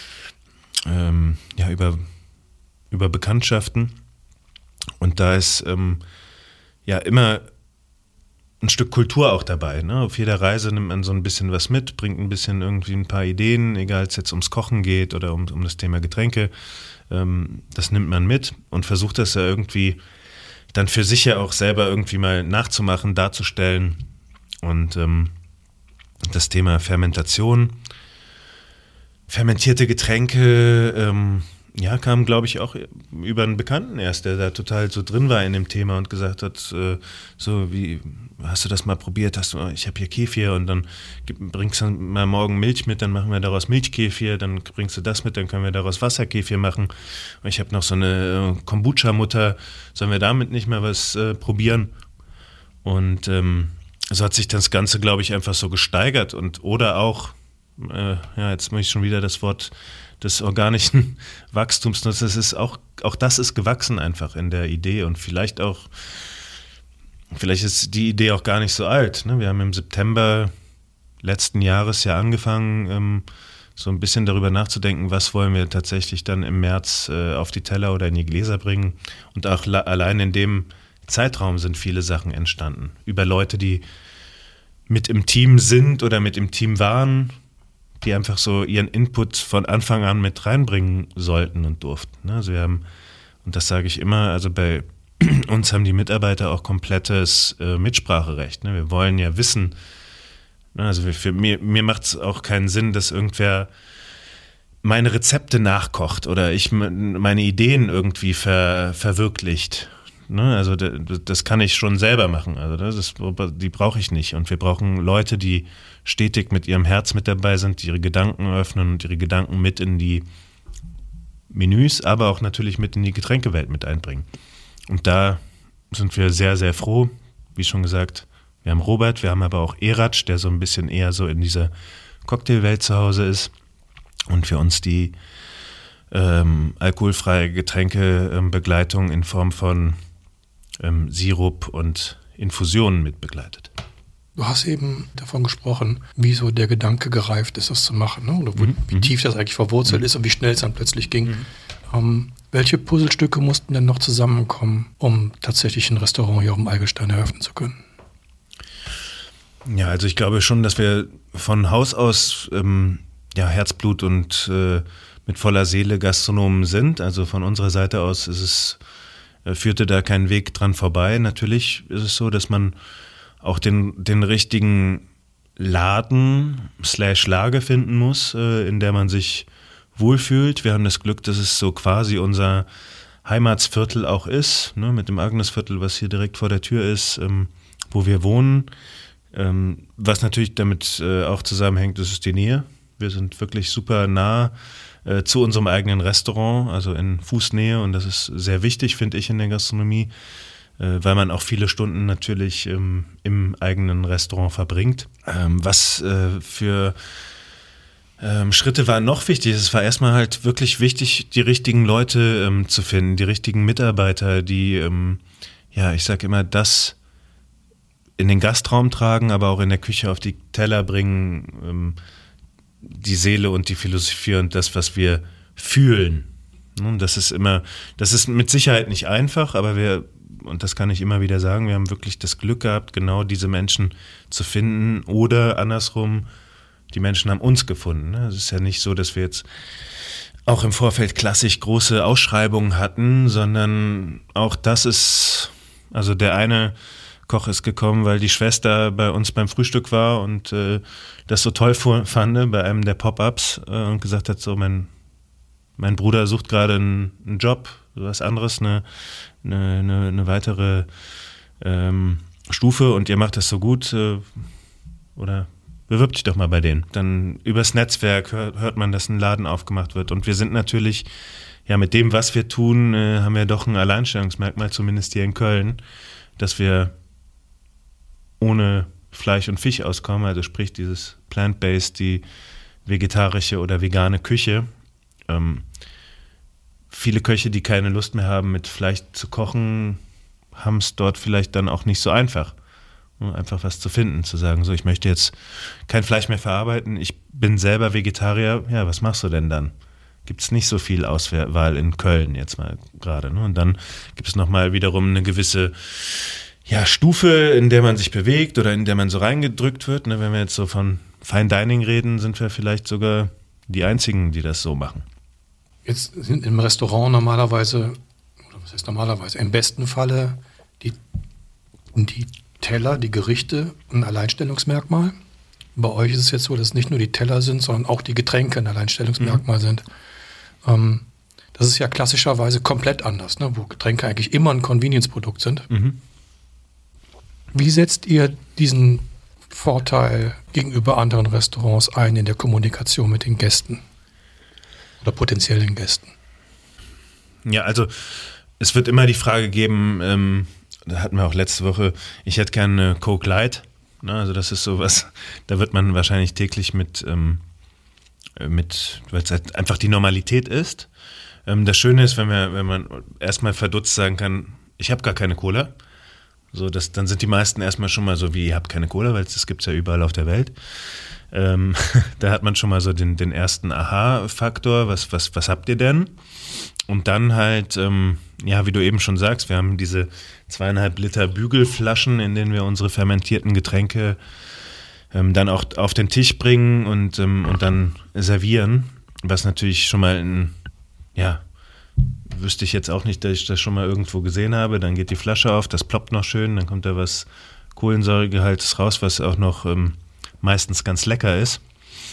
ähm, ja, über, über Bekanntschaften. Und da ist ähm, ja immer ein Stück Kultur auch dabei. Ne? Auf jeder Reise nimmt man so ein bisschen was mit, bringt ein bisschen irgendwie ein paar Ideen, egal ob es jetzt ums Kochen geht oder um, um das Thema Getränke. Ähm, das nimmt man mit und versucht das ja irgendwie dann für sich ja auch selber irgendwie mal nachzumachen, darzustellen. Und ähm, das Thema Fermentation, fermentierte Getränke, ähm, ja, kam, glaube ich, auch über einen Bekannten erst, der da total so drin war in dem Thema und gesagt hat, äh, so wie, hast du das mal probiert? Hast du, ich habe hier Kefir und dann bringst du mal morgen Milch mit, dann machen wir daraus Milchkefir, dann bringst du das mit, dann können wir daraus Wasserkefir machen. Und ich habe noch so eine Kombucha-Mutter, sollen wir damit nicht mal was äh, probieren? Und ähm, so hat sich das Ganze, glaube ich, einfach so gesteigert und oder auch, äh, ja, jetzt muss ich schon wieder das Wort des organischen Wachstums nutzen. Das ist auch, auch das ist gewachsen einfach in der Idee und vielleicht auch, vielleicht ist die Idee auch gar nicht so alt. Ne? Wir haben im September letzten Jahres ja angefangen, ähm, so ein bisschen darüber nachzudenken, was wollen wir tatsächlich dann im März äh, auf die Teller oder in die Gläser bringen. Und auch la- allein in dem Zeitraum sind viele Sachen entstanden. Über Leute, die mit im Team sind oder mit im Team waren, die einfach so ihren Input von Anfang an mit reinbringen sollten und durften. Also wir haben, und das sage ich immer, also bei uns haben die Mitarbeiter auch komplettes äh, Mitspracherecht. Ne? Wir wollen ja wissen, ne? Also wir, für mir, mir macht es auch keinen Sinn, dass irgendwer meine Rezepte nachkocht oder ich meine Ideen irgendwie ver, verwirklicht. Ne? Also das kann ich schon selber machen. Also das ist, die brauche ich nicht. Und wir brauchen Leute, die stetig mit ihrem Herz mit dabei sind, die ihre Gedanken öffnen und ihre Gedanken mit in die Menüs, aber auch natürlich mit in die Getränkewelt mit einbringen. Und da sind wir sehr, sehr froh. Wie schon gesagt, wir haben Robert, wir haben aber auch Eratsch, der so ein bisschen eher so in dieser Cocktailwelt zu Hause ist und für uns die ähm, alkoholfreie Getränkebegleitung in Form von ähm, Sirup und Infusionen mit begleitet. Du hast eben davon gesprochen, wie so der Gedanke gereift ist, das zu machen, ne? Oder wo, mhm. wie tief das eigentlich verwurzelt mhm. ist und wie schnell es dann plötzlich ging. Mhm. Ähm, welche Puzzlestücke mussten denn noch zusammenkommen, um tatsächlich ein Restaurant hier auf dem Eigelstein eröffnen zu können? Ja, also ich glaube schon, dass wir von Haus aus ähm, ja, Herzblut und äh, mit voller Seele Gastronomen sind. Also von unserer Seite aus ist es, äh, führte da kein Weg dran vorbei. Natürlich ist es so, dass man auch den, den richtigen Laden slash Lage finden muss, äh, in der man sich wohlfühlt. Wir haben das Glück, dass es so quasi unser Heimatsviertel auch ist, ne, mit dem Agnesviertel, was hier direkt vor der Tür ist, ähm, wo wir wohnen. Ähm, was natürlich damit äh, auch zusammenhängt, das ist die Nähe. Wir sind wirklich super nah äh, zu unserem eigenen Restaurant, also in Fußnähe, und das ist sehr wichtig, finde ich, in der Gastronomie, äh, weil man auch viele Stunden natürlich ähm, im eigenen Restaurant verbringt. Ähm, was äh, für ähm, Schritte waren noch wichtig? Es war erstmal halt wirklich wichtig, die richtigen Leute ähm, zu finden, die richtigen Mitarbeiter, die, ähm, ja, ich sage immer, das in den Gastraum tragen, aber auch in der Küche auf die Teller bringen, ähm, die Seele und die Philosophie und das, was wir fühlen. Und das ist immer, das ist mit Sicherheit nicht einfach, aber wir, und das kann ich immer wieder sagen, wir haben wirklich das Glück gehabt, genau diese Menschen zu finden, oder andersrum, die Menschen haben uns gefunden. Es ist ja nicht so, dass wir jetzt auch im Vorfeld klassisch große Ausschreibungen hatten, sondern auch das ist, also der eine Koch ist gekommen, weil die Schwester bei uns beim Frühstück war und äh, das so toll fand bei einem der Pop-Ups äh, und gesagt hat, so mein, mein Bruder sucht gerade einen, einen Job, was anderes, eine, eine, eine, eine weitere ähm, Stufe, und ihr macht das so gut, äh, oder bewirb dich doch mal bei denen. Dann übers Netzwerk hört, hört man, dass ein Laden aufgemacht wird, und wir sind natürlich, ja, mit dem, was wir tun, äh, haben wir doch ein Alleinstellungsmerkmal, zumindest hier in Köln, dass wir ohne Fleisch und Fisch auskommen, also sprich dieses Plant-Based, die vegetarische oder vegane Küche. Ähm, viele Köche, die keine Lust mehr haben, mit Fleisch zu kochen, haben es dort vielleicht dann auch nicht so einfach, einfach was zu finden, zu sagen, so, ich möchte jetzt kein Fleisch mehr verarbeiten, ich bin selber Vegetarier, ja, was machst du denn dann? Gibt es nicht so viel Auswahl in Köln jetzt mal gerade, ne? Und dann gibt es nochmal wiederum eine gewisse ja, Stufe, in der man sich bewegt oder in der man so reingedrückt wird. Ne? Wenn wir jetzt so von Fine Dining reden, sind wir vielleicht sogar die Einzigen, die das so machen. Jetzt sind im Restaurant normalerweise, oder was heißt normalerweise, im besten Falle die, die Teller, die Gerichte ein Alleinstellungsmerkmal. Bei euch ist es jetzt so, dass es nicht nur die Teller sind, sondern auch die Getränke ein Alleinstellungsmerkmal mhm. sind. Ähm, das ist ja klassischerweise komplett anders, ne? Wo Getränke eigentlich immer ein Convenience-Produkt sind. Mhm. Wie setzt ihr diesen Vorteil gegenüber anderen Restaurants ein in der Kommunikation mit den Gästen oder potenziellen Gästen? Ja, also es wird immer die Frage geben, ähm, da hatten wir auch letzte Woche, ich hätte gerne Coke Light. Ne, also das ist sowas, da wird man wahrscheinlich täglich mit, ähm, mit weil es halt einfach die Normalität ist. Ähm, das Schöne ist, wenn, wir, wenn man erstmal verdutzt sagen kann, ich habe gar keine Cola. So, das, dann sind die meisten erstmal schon mal so wie, ihr habt keine Cola, weil das gibt es ja überall auf der Welt. Ähm, da hat man schon mal so den, den ersten Aha-Faktor, was, was, was habt ihr denn? Und dann halt, ähm, ja, wie du eben schon sagst, wir haben diese zweieinhalb Liter Bügelflaschen, in denen wir unsere fermentierten Getränke ähm, dann auch auf den Tisch bringen und, ähm, und dann servieren, was natürlich schon mal ein, ja, wüsste ich jetzt auch nicht, dass ich das schon mal irgendwo gesehen habe. Dann geht die Flasche auf, das ploppt noch schön, dann kommt da was Kohlensäuregehaltes raus, was auch noch ähm, meistens ganz lecker ist.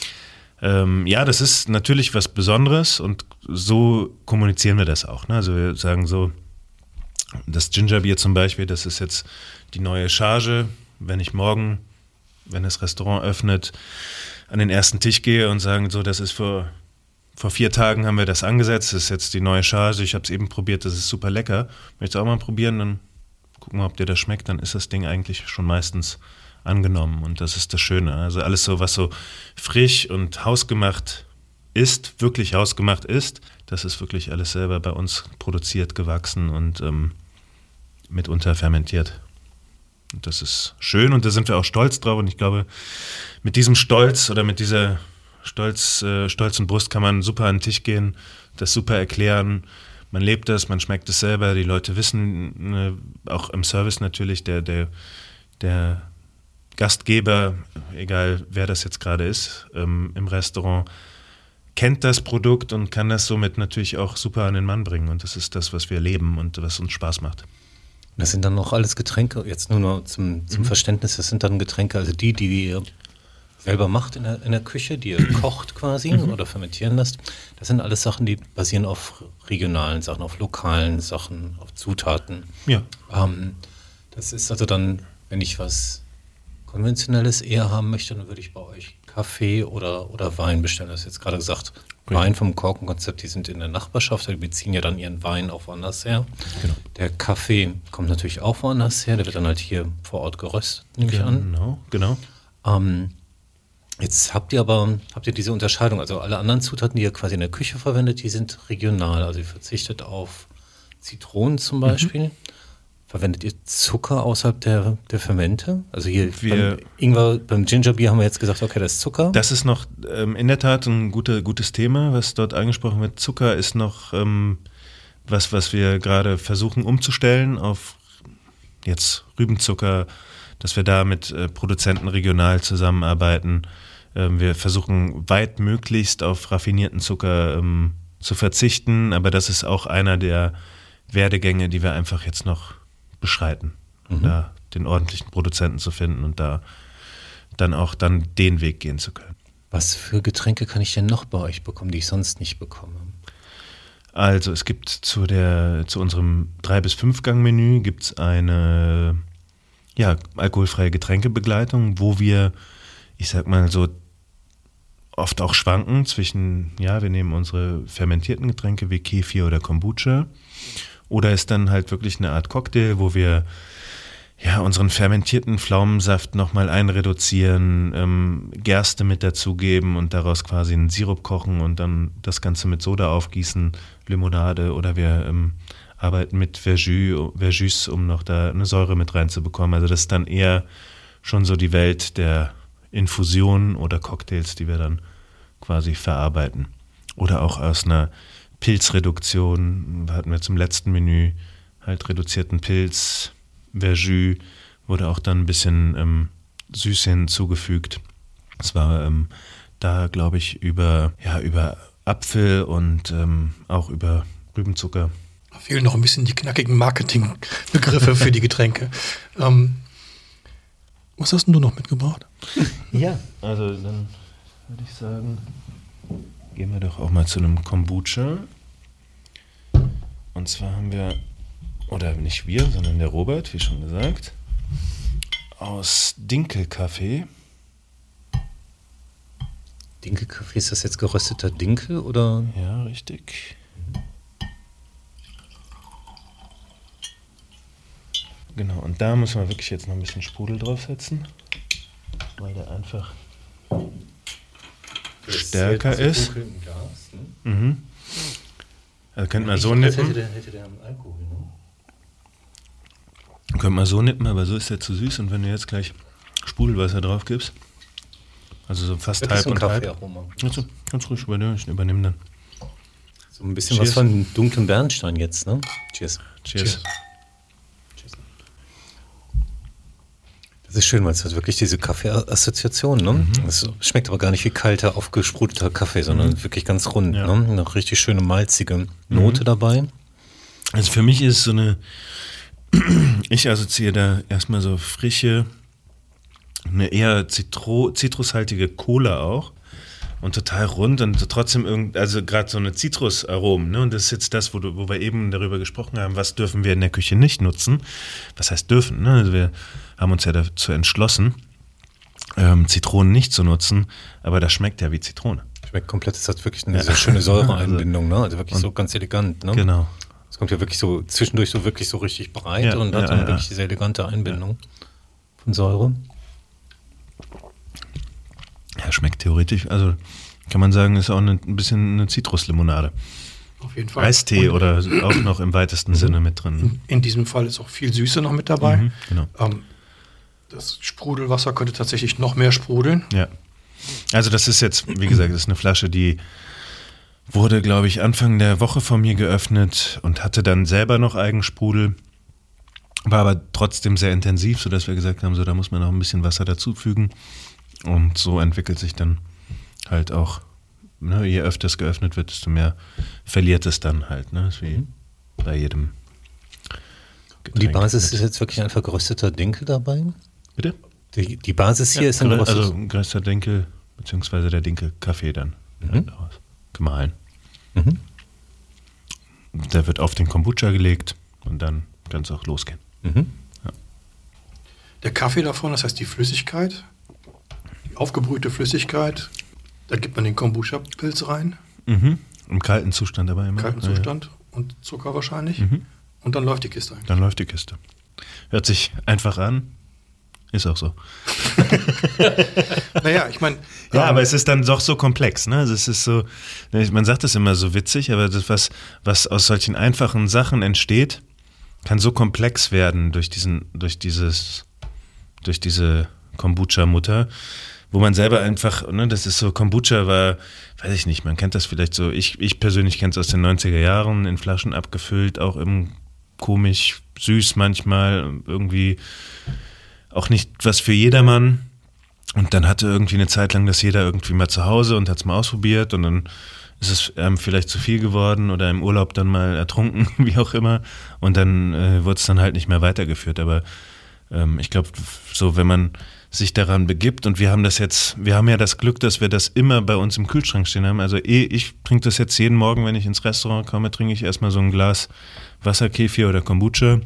Ähm, ja, das ist natürlich was Besonderes und so kommunizieren wir das auch. Ne? Also wir sagen so, das Gingerbier zum Beispiel, das ist jetzt die neue Charge. Wenn ich morgen, wenn das Restaurant öffnet, an den ersten Tisch gehe und sagen, so, das ist vor, vor vier Tagen haben wir das angesetzt, das ist jetzt die neue Charge, ich habe es eben probiert, das ist super lecker. Möchtest du auch mal probieren, dann gucken wir, ob dir das schmeckt, dann ist das Ding eigentlich schon meistens angenommen und das ist das Schöne. Also alles so, was so frisch und hausgemacht ist, wirklich hausgemacht ist, das ist wirklich alles selber bei uns produziert, gewachsen und ähm, mitunter fermentiert. Und das ist schön und da sind wir auch stolz drauf und ich glaube, mit diesem Stolz oder mit dieser Stolz, äh, stolzen Brust kann man super an den Tisch gehen, das super erklären. Man lebt das, man schmeckt es selber, die Leute wissen, äh, auch im Service natürlich, der, der, der Gastgeber, egal wer das jetzt gerade ist, ähm, im Restaurant, kennt das Produkt und kann das somit natürlich auch super an den Mann bringen. Und das ist das, was wir leben und was uns Spaß macht. Das sind dann noch alles Getränke, jetzt nur noch zum, zum mhm. Verständnis, das sind dann Getränke, also die, die ihr selber macht in der, in der Küche, die ihr kocht quasi mhm. oder fermentieren lasst. Das sind alles Sachen, die basieren auf regionalen Sachen, auf lokalen Sachen, auf Zutaten. Ja. Ähm, das ist also dann, wenn ich was Konventionelles eher haben möchte, dann würde ich bei euch Kaffee oder, oder Wein bestellen. Du hast jetzt gerade gesagt, ja. Wein vom Korkenkonzept, die sind in der Nachbarschaft, die beziehen ja dann ihren Wein auch woanders her. Genau. Der Kaffee kommt natürlich auch woanders her, der wird dann halt hier vor Ort geröstet, nehme ich genau, an. Genau, genau. Ähm, jetzt habt ihr aber, habt ihr diese Unterscheidung, also alle anderen Zutaten, die ihr quasi in der Küche verwendet, die sind regional, also ihr verzichtet auf Zitronen zum Beispiel. Mhm. Verwendet ihr Zucker außerhalb der, der Fermente? Also hier wir, beim Ingwer, beim Gingerbier haben wir jetzt gesagt, okay, das ist Zucker. Das ist noch ähm, in der Tat ein gute, gutes Thema, was dort angesprochen wird. Zucker ist noch ähm, was, was wir gerade versuchen umzustellen auf jetzt Rübenzucker, dass wir da mit äh, Produzenten regional zusammenarbeiten. Ähm, wir versuchen weit möglichst auf raffinierten Zucker ähm, zu verzichten, aber das ist auch einer der Werdegänge, die wir einfach jetzt noch beschreiten, um mhm. da den ordentlichen Produzenten zu finden und da dann auch dann den Weg gehen zu können. Was für Getränke kann ich denn noch bei euch bekommen, die ich sonst nicht bekomme? Also es gibt zu der zu unserem drei bis fünf Gang Menü gibt's eine ja, alkoholfreie Getränkebegleitung, wo wir, ich sag mal so, oft auch schwanken zwischen, ja, wir nehmen unsere fermentierten Getränke wie Kefir oder Kombucha. Oder ist dann halt wirklich eine Art Cocktail, wo wir ja unseren fermentierten Pflaumensaft nochmal einreduzieren, ähm, Gerste mit dazugeben und daraus quasi einen Sirup kochen und dann das Ganze mit Soda aufgießen, Limonade, oder wir ähm, arbeiten mit Verjus, Verjus, um noch da eine Säure mit reinzubekommen. Also das ist dann eher schon so die Welt der Infusionen oder Cocktails, die wir dann quasi verarbeiten. Oder auch aus einer Pilzreduktion, da hatten wir zum letzten Menü halt reduzierten Pilz, Verjus, wurde auch dann ein bisschen ähm, Süße hinzugefügt. Es war ähm, da, glaube ich, über, ja, über Apfel und ähm, auch über Rübenzucker. Da fehlen noch ein bisschen die knackigen Marketingbegriffe für die Getränke. Ähm, was hast denn du noch mitgebracht? Ja, also dann würde ich sagen, gehen wir doch auch mal zu einem Kombucha. Und zwar haben wir, oder nicht wir, sondern der Robert, wie schon gesagt, aus Dinkelkaffee. Dinkelkaffee, ist das jetzt gerösteter Dinkel oder? Ja, richtig. Genau, und da müssen wir wirklich jetzt noch ein bisschen Sprudel draufsetzen, weil der einfach stärker ist. Glas, ne? Mhm. Also könnte man so nippen. Hätte der, hätte der einen Alkohol, ne? Könnte man so nippen, aber so ist der zu süß. Und wenn du jetzt gleich Sprudelwasser drauf gibst, Also so fast Wirklich halb so ein und halb. Kaffeearoma. Also, ganz ruhig übernehmen, ich übernehme dann. So ein bisschen Cheers. was von dunklem Bernstein jetzt, ne? Cheers. Cheers. Cheers. Das ist schön, weil es hat wirklich diese Kaffee-Assoziation, ne? Mhm. Es schmeckt aber gar nicht wie kalter, aufgesprudelter Kaffee, sondern mhm. wirklich ganz rund, Ja. ne? Eine richtig schöne malzige Note mhm. dabei. Also für mich ist so eine, ich assoziiere da erstmal so frische, eine eher Zitro, zitrushaltige Cola auch und total rund und trotzdem irgend, also gerade so eine Zitrusaromen, ne? Und das ist jetzt das, wo, du, wo wir eben darüber gesprochen haben, was dürfen wir in der Küche nicht nutzen. Was heißt dürfen, ne? Also wir haben uns ja dazu entschlossen, ähm, Zitronen nicht zu nutzen, aber das schmeckt ja wie Zitrone. Schmeckt komplett, es hat wirklich eine ja. sehr schöne Säureeinbindung, ne? Also wirklich und so ganz elegant, ne? Genau. Es kommt ja wirklich so zwischendurch so wirklich so richtig breit ja, und hat ja, dann ja. wirklich diese elegante Einbindung ja. von Säure. Ja, schmeckt theoretisch, also kann man sagen, ist auch eine, ein bisschen eine Zitruslimonade. Auf jeden Fall. Eistee und, oder auch noch im weitesten mhm. Sinne mit drin. In, in diesem Fall ist auch viel Süße noch mit dabei. Mhm, genau. Ähm, das Sprudelwasser könnte tatsächlich noch mehr sprudeln. Ja. Also das ist jetzt, wie gesagt, das ist eine Flasche, die wurde, glaube ich, Anfang der Woche von mir geöffnet und hatte dann selber noch Eigensprudel, war aber trotzdem sehr intensiv, sodass wir gesagt haben, so da muss man noch ein bisschen Wasser dazufügen. Und so entwickelt sich dann halt auch, ne, je öfter es geöffnet wird, desto mehr verliert es dann halt. Ne? Das ist wie bei jedem Getränk. Die Basis ist jetzt wirklich ein vergerösteter Dinkel dabei? Bitte? Die, die Basis hier ja, ist ein gerösteter... Also ein gerösteter Dinkel, beziehungsweise der Dinkelkaffee dann mhm. daraus gemahlen. Mhm. Der wird auf den Kombucha gelegt und dann kann es auch losgehen. Mhm. Ja. Der Kaffee davon, das heißt die Flüssigkeit, die aufgebrühte Flüssigkeit, da gibt man den Kombucha-Pilz rein. Mhm. Im kalten Zustand dabei immer. Im kalten Zustand ja. und Zucker wahrscheinlich. Mhm. Und dann läuft die Kiste eigentlich. Dann läuft die Kiste. Hört sich einfach an. Ist auch so. Naja, ich meine... Ja, ähm, aber es ist dann doch so komplex, ne? Also es ist so, man sagt das immer so witzig, aber das, was, was aus solchen einfachen Sachen entsteht, kann so komplex werden durch diesen, durch dieses, durch diese Kombucha-Mutter, wo man selber einfach, ne, das ist so, Kombucha war, weiß ich nicht, man kennt das vielleicht so, ich, ich persönlich kenne es aus den neunziger Jahren, in Flaschen abgefüllt, auch im komisch, süß manchmal, irgendwie auch nicht was für jedermann. Und dann hatte irgendwie eine Zeit lang das jeder irgendwie mal zu Hause und hat es mal ausprobiert und dann ist es ähm, vielleicht zu viel geworden oder im Urlaub dann mal ertrunken, wie auch immer. Und dann äh, wurde es dann halt nicht mehr weitergeführt. Aber ähm, ich glaube, so wenn man sich daran begibt und wir haben das jetzt, wir haben ja das Glück, dass wir das immer bei uns im Kühlschrank stehen haben. Also eh, ich trinke das jetzt jeden Morgen, wenn ich ins Restaurant komme, trinke ich erstmal so ein Glas Wasserkefir oder Kombucha,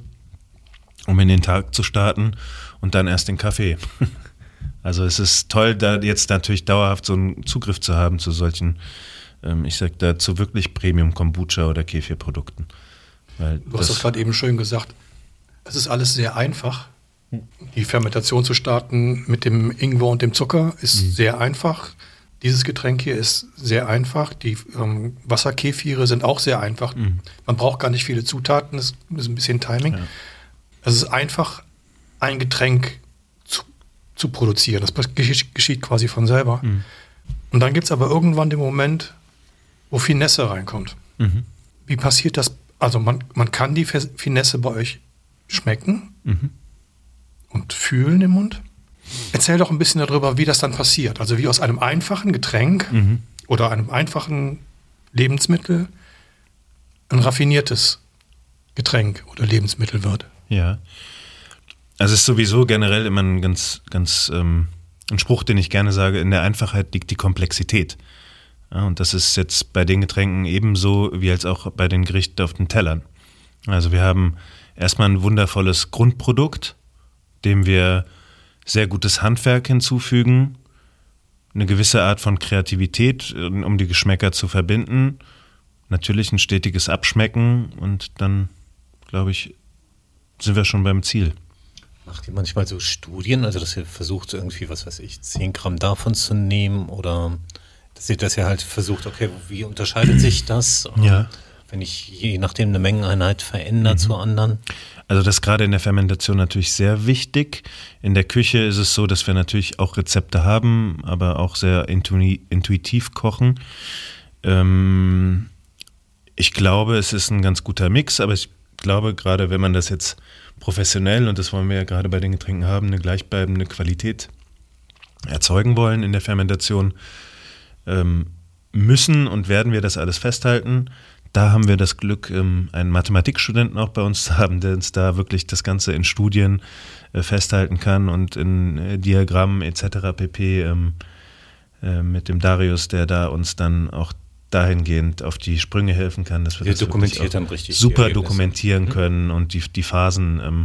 um in den Tag zu starten und dann erst den Kaffee. Also es ist toll, da jetzt natürlich dauerhaft so einen Zugriff zu haben zu solchen, ähm, ich sag da, zu wirklich Premium-Kombucha oder Kefir-Produkten. Weil du hast das gerade eben schön gesagt, es ist alles sehr einfach. Die Fermentation zu starten mit dem Ingwer und dem Zucker ist mhm. sehr einfach. Dieses Getränk hier ist sehr einfach. Die ähm, Wasserkefire sind auch sehr einfach. Mhm. Man braucht gar nicht viele Zutaten, das ist ein bisschen Timing. Ja. Es ist einfach, ein Getränk zu, zu produzieren. Das geschieht, geschieht quasi von selber. Mhm. Und dann gibt es aber irgendwann den Moment, wo Finesse reinkommt. Mhm. Wie passiert das? Also man, man kann die Finesse bei euch schmecken mhm. und fühlen im Mund. Erzähl doch ein bisschen darüber, wie das dann passiert. Also wie aus einem einfachen Getränk mhm. oder einem einfachen Lebensmittel ein raffiniertes Getränk oder Lebensmittel wird. Ja. Also es ist sowieso generell immer ein ganz, ganz ähm, ein Spruch, den ich gerne sage, in der Einfachheit liegt die Komplexität. Ja, und das ist jetzt bei den Getränken ebenso wie als auch bei den Gerichten auf den Tellern. Also wir haben erstmal ein wundervolles Grundprodukt, dem wir sehr gutes Handwerk hinzufügen, eine gewisse Art von Kreativität, um die Geschmäcker zu verbinden, natürlich ein stetiges Abschmecken und dann, glaube ich, sind wir schon beim Ziel. Macht ihr manchmal so Studien, also dass ihr versucht irgendwie, was weiß ich, zehn Gramm davon zu nehmen oder dass ihr, dass ihr halt versucht, okay, wie unterscheidet sich das? Ja. wenn ich je nachdem eine Mengeneinheit verändere mhm. zu anderen? Also das ist gerade in der Fermentation natürlich sehr wichtig. In der Küche ist es so, dass wir natürlich auch Rezepte haben, aber auch sehr intu- intuitiv kochen. Ähm, ich glaube, es ist ein ganz guter Mix, aber ich glaube, gerade wenn man das jetzt professionell, und das wollen wir ja gerade bei den Getränken haben, eine gleichbleibende Qualität erzeugen wollen in der Fermentation, ähm, müssen und werden wir das alles festhalten. Da haben wir das Glück, ähm, einen Mathematikstudenten auch bei uns zu haben, der uns da wirklich das Ganze in Studien äh, festhalten kann und in äh, Diagrammen et cetera pp. Ähm, äh, mit dem Darius, der da uns dann auch dahingehend auf die Sprünge helfen kann, dass wir, wir das dokumentiert haben, richtig super dokumentieren können mhm. und die, die Phasen ähm,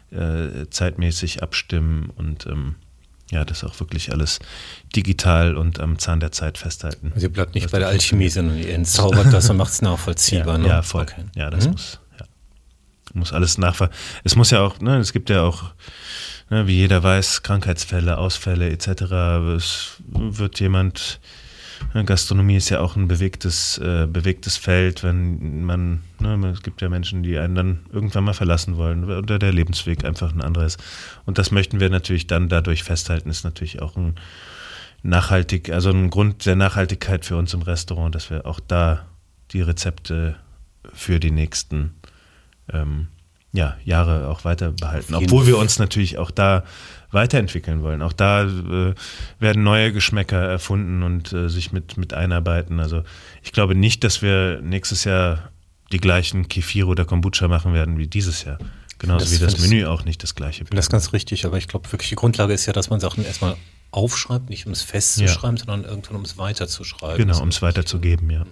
äh, zeitmäßig abstimmen und ähm, ja, das auch wirklich alles digital und am Zahn der Zeit festhalten. Also ihr bleibt nicht bei der Alchemie, sondern ihr entzaubert das und macht es nachvollziehbar. Ja, ne? ja voll. Okay. Ja, das mhm. muss, ja. muss alles nachvollziehen. Es muss ja auch, ne, es gibt ja auch, ne, wie jeder weiß, Krankheitsfälle, Ausfälle et cetera. Es wird jemand, ne, Gastronomie ist ja auch ein bewegtes, äh, bewegtes Feld, wenn man, ne, es gibt ja Menschen, die einen dann irgendwann mal verlassen wollen oder der Lebensweg einfach ein anderer ist. Und das möchten wir natürlich dann dadurch festhalten, ist natürlich auch ein nachhaltig, also ein Grund der Nachhaltigkeit für uns im Restaurant, dass wir auch da die Rezepte für die nächsten ähm, ja, Jahre auch weiter behalten. Obwohl wir uns natürlich auch da weiterentwickeln wollen. Auch da äh, werden neue Geschmäcker erfunden und äh, sich mit, mit einarbeiten. Also ich glaube nicht, dass wir nächstes Jahr die gleichen Kefir oder Kombucha machen werden wie dieses Jahr. Genauso das, wie das Menü auch nicht das gleiche bleibt. Das ist ganz richtig, aber ich glaube wirklich, die Grundlage ist ja, dass man Sachen erstmal aufschreibt, nicht um es festzuschreiben, ja. sondern irgendwann um es weiterzuschreiben. Genau, um es weiterzugeben, ja.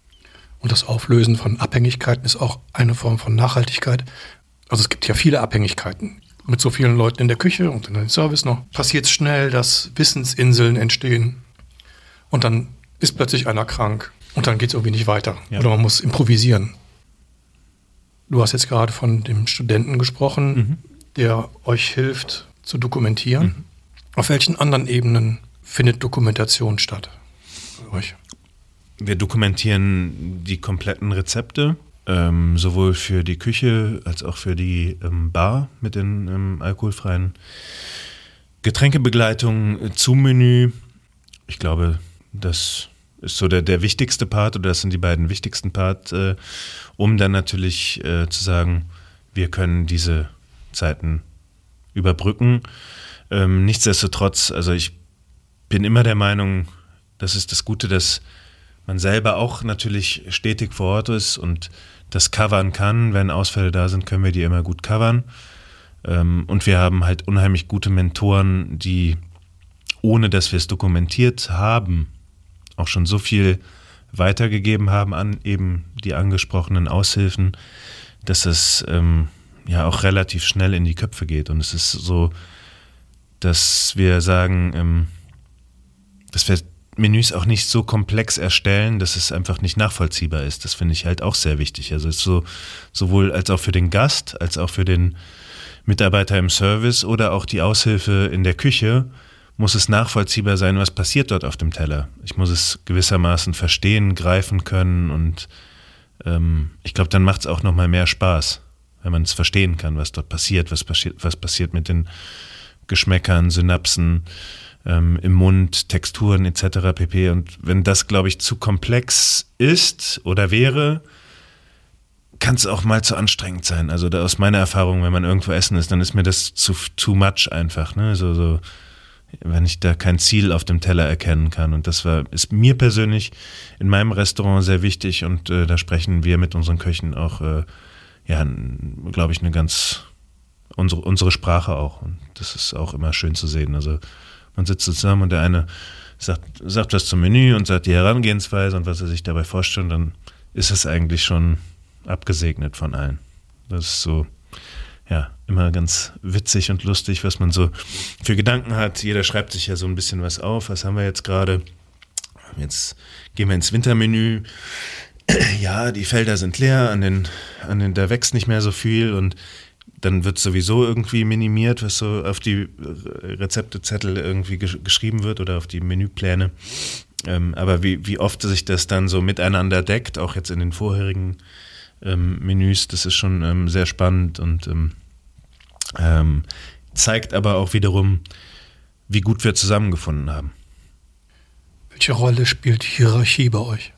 Und das Auflösen von Abhängigkeiten ist auch eine Form von Nachhaltigkeit. Also es gibt ja viele Abhängigkeiten. Mit so vielen Leuten in der Küche und in dem Service noch passiert es schnell, dass Wissensinseln entstehen und dann ist plötzlich einer krank und dann geht es irgendwie nicht weiter. Ja. Oder man muss improvisieren. Du hast jetzt gerade von dem Studenten gesprochen, mhm. der euch hilft zu dokumentieren. Mhm. Auf welchen anderen Ebenen findet Dokumentation statt bei euch? Wir dokumentieren die kompletten Rezepte, ähm, sowohl für die Küche als auch für die ähm, Bar mit den ähm, alkoholfreien Getränkebegleitungen zum Menü. Ich glaube, das ist so der, der wichtigste Part, oder das sind die beiden wichtigsten Part, äh, um dann natürlich äh, zu sagen, wir können diese Zeiten überbrücken. Ähm, nichtsdestotrotz, also ich bin immer der Meinung, das ist das Gute, dass man selber auch natürlich stetig vor Ort ist und das covern kann. Wenn Ausfälle da sind, können wir die immer gut covern. Ähm, und wir haben halt unheimlich gute Mentoren, die, ohne dass wir es dokumentiert haben, auch schon so viel weitergegeben haben an eben die angesprochenen Aushilfen, dass es ähm, ja auch relativ schnell in die Köpfe geht. Und es ist so, dass wir sagen, ähm, dass wir Menüs auch nicht so komplex erstellen, dass es einfach nicht nachvollziehbar ist. Das finde ich halt auch sehr wichtig. Also es ist so, sowohl als auch für den Gast, als auch für den Mitarbeiter im Service oder auch die Aushilfe in der Küche muss es nachvollziehbar sein, was passiert dort auf dem Teller. Ich muss es gewissermaßen verstehen, greifen können und ähm, ich glaube, dann macht es auch nochmal mehr Spaß, wenn man es verstehen kann, was dort passiert, was passiert, was passiert mit den Geschmäckern, Synapsen, ähm, im Mund, Texturen et cetera pp. Und wenn das, glaube ich, zu komplex ist oder wäre, kann es auch mal zu anstrengend sein. Also da aus meiner Erfahrung, wenn man irgendwo essen ist, dann ist mir das zu too much einfach. Ne? So, so, wenn ich da kein Ziel auf dem Teller erkennen kann. Und das war, ist mir persönlich in meinem Restaurant sehr wichtig und äh, da sprechen wir mit unseren Köchen auch, äh, ja, glaube ich, eine ganz, unsere, unsere Sprache auch. Und das ist auch immer schön zu sehen. Also man sitzt zusammen und der eine sagt, sagt was zum Menü und sagt die Herangehensweise und was er sich dabei vorstellt, und dann ist es eigentlich schon abgesegnet von allen. Das ist so, ja, immer ganz witzig und lustig, was man so für Gedanken hat. Jeder schreibt sich ja so ein bisschen was auf. Was haben wir jetzt gerade? Jetzt gehen wir ins Wintermenü. Ja, die Felder sind leer, an den, an den, da wächst nicht mehr so viel und dann wird sowieso irgendwie minimiert, was so auf die Rezeptezettel irgendwie gesch- geschrieben wird oder auf die Menüpläne. Ähm, aber wie, wie oft sich das dann so miteinander deckt, auch jetzt in den vorherigen ähm, Menüs, das ist schon ähm, sehr spannend und ähm, ähm, zeigt aber auch wiederum, wie gut wir zusammengefunden haben. Welche Rolle spielt Hierarchie bei euch?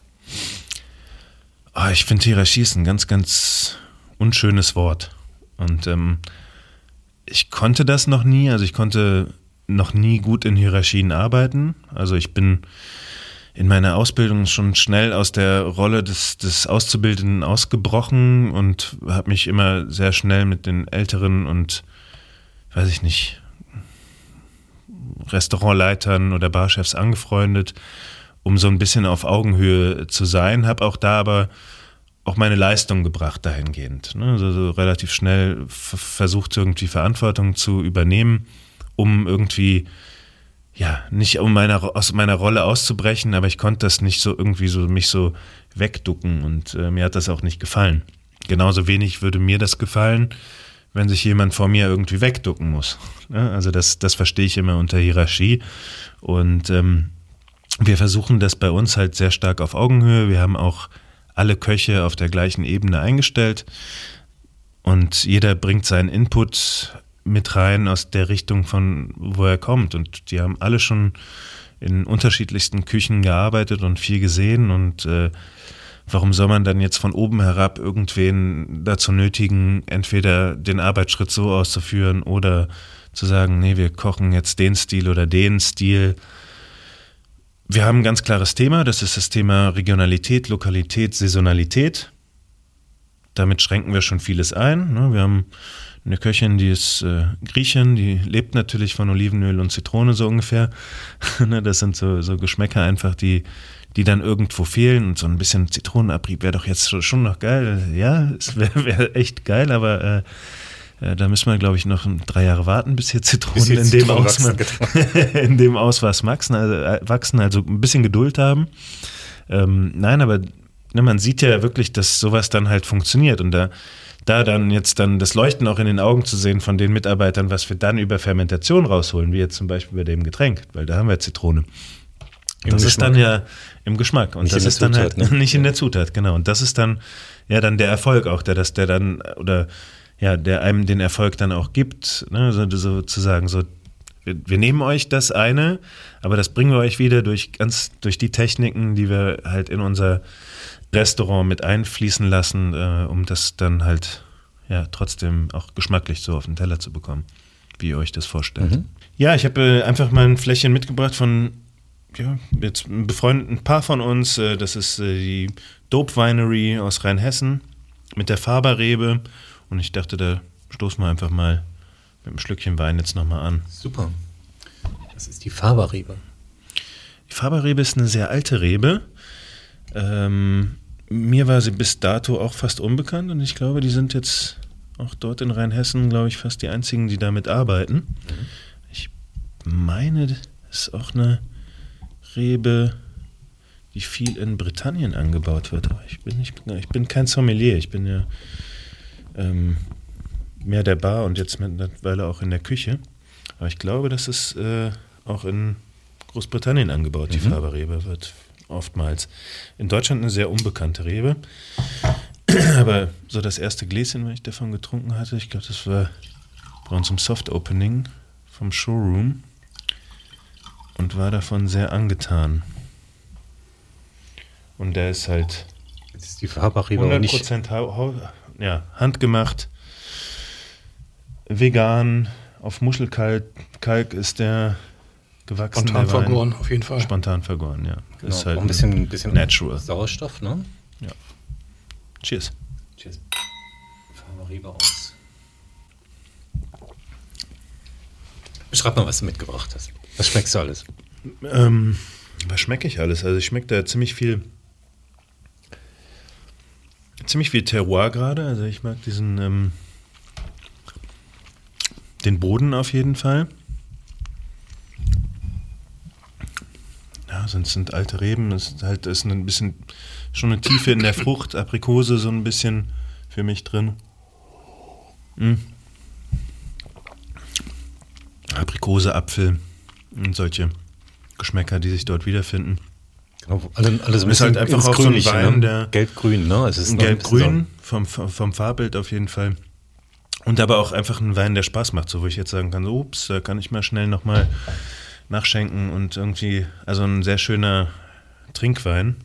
Oh, ich finde, Hierarchie ist ein ganz, ganz unschönes Wort. Und ähm, ich konnte das noch nie, also ich konnte noch nie gut in Hierarchien arbeiten. Also ich bin in meiner Ausbildung schon schnell aus der Rolle des, des Auszubildenden ausgebrochen und habe mich immer sehr schnell mit den Älteren und, weiß ich nicht, Restaurantleitern oder Barchefs angefreundet, um so ein bisschen auf Augenhöhe zu sein, habe auch da aber auch meine Leistung gebracht dahingehend. Ne? Also so relativ schnell f- versucht irgendwie Verantwortung zu übernehmen, um irgendwie ja, nicht um meiner, aus meiner Rolle auszubrechen, aber ich konnte das nicht so irgendwie so mich so wegducken und äh, mir hat das auch nicht gefallen. Genauso wenig würde mir das gefallen, wenn sich jemand vor mir irgendwie wegducken muss. Ja, also das, das verstehe ich immer unter Hierarchie und ähm, wir versuchen das bei uns halt sehr stark auf Augenhöhe. Wir haben auch alle Köche auf der gleichen Ebene eingestellt und jeder bringt seinen Input mit rein aus der Richtung, von wo er kommt. Und die haben alle schon in unterschiedlichsten Küchen gearbeitet und viel gesehen. Und äh, warum soll man dann jetzt von oben herab irgendwen dazu nötigen, entweder den Arbeitsschritt so auszuführen oder zu sagen, nee, wir kochen jetzt den Stil oder den Stil. Wir haben ein ganz klares Thema, das ist das Thema Regionalität, Lokalität, Saisonalität. Damit schränken wir schon vieles ein. Ne? Wir haben eine Köchin, die ist äh, Griechin, die lebt natürlich von Olivenöl und Zitrone so ungefähr. Das sind so, so Geschmäcker einfach, die, die dann irgendwo fehlen. Und so ein bisschen Zitronenabrieb wäre doch jetzt schon noch geil. Ja, es wäre wär echt geil, aber äh, äh, da müssen wir, glaube ich, noch drei Jahre warten, bis hier Zitronen, bis hier in, dem Ausmaß, in dem Ausmaß wachsen, also, äh, wachsen, also ein bisschen Geduld haben. Ähm, nein, aber ne, man sieht ja wirklich, dass sowas dann halt funktioniert und da Da dann jetzt dann das Leuchten auch in den Augen zu sehen von den Mitarbeitern, was wir dann über Fermentation rausholen, wie jetzt zum Beispiel bei dem Getränk, weil da haben wir Zitrone. Im das Geschmack. Ist dann ja im Geschmack und nicht das ist dann Zutat, halt ne? nicht in der Zutat, genau. Und das ist dann ja dann der Erfolg auch, der das der dann oder ja der einem den Erfolg dann auch gibt, ne? so, sozusagen so. Wir, wir nehmen euch das eine, aber das bringen wir euch wieder durch ganz durch die Techniken, die wir halt in unser Restaurant mit einfließen lassen, äh, um das dann halt ja trotzdem auch geschmacklich so auf den Teller zu bekommen, wie ihr euch das vorstellt. Mhm. Ja, ich habe äh, einfach mal ein Fläschchen mitgebracht von ja, jetzt ein befreundeten Paar von uns. Äh, das ist äh, die Dope Winery aus Rheinhessen mit der Faberrebe und ich dachte, da stoßen wir einfach mal mit einem Schlückchen Wein jetzt nochmal an. Super. Das ist die Faberrebe. Die Faberrebe ist eine sehr alte Rebe. Ähm, mir war sie bis dato auch fast unbekannt und ich glaube, die sind jetzt auch dort in Rheinhessen, glaube ich, fast die einzigen, die damit arbeiten. Mhm. Ich meine, das ist auch eine Rebe, die viel in Britannien angebaut wird. Aber ich bin, nicht, ich bin kein Sommelier, ich bin ja ähm, mehr der Bar und jetzt mittlerweile auch in der Küche. Aber ich glaube, das ist äh, auch in Großbritannien angebaut, die mhm. Faberrebe wird oftmals. In Deutschland eine sehr unbekannte Rebe. Aber so das erste Gläschen, was ich davon getrunken hatte, ich glaube, das war bei uns im Soft Opening vom Showroom und war davon sehr angetan. Und der ist halt Jetzt ist die Faberrebe hundert Prozent ha- ha- ja, handgemacht, vegan, auf Muschelkalk Kalk ist der gewachsen. Spontan vergoren, auf jeden Fall. Spontan vergoren, ja. Genau, ist halt ein bisschen, ein bisschen natural. Sauerstoff, ne? Ja. Cheers. Cheers. Faberrebe aus. Beschreib mal, was du mitgebracht hast. Was schmeckst du alles? Ähm, was schmecke ich alles? Also ich schmecke da ziemlich viel ziemlich viel Terroir gerade. Also ich mag diesen ähm, den Boden auf jeden Fall. Ja, sonst sind alte Reben, es ist halt ist ein bisschen schon eine Tiefe in der Frucht, Aprikose so ein bisschen für mich drin. Mm. Aprikose, Apfel und solche Geschmäcker, die sich dort wiederfinden. Genau, alle, alle so ein ist halt einfach auch so ein Wein, ne? der Gelb-grün, ne? Es ist Gelb-grün vom, vom Farbbild auf jeden Fall. Und aber auch einfach ein Wein, der Spaß macht, so wo ich jetzt sagen kann, so, ups, da kann ich mal schnell nochmal nachschenken und irgendwie, also ein sehr schöner Trinkwein.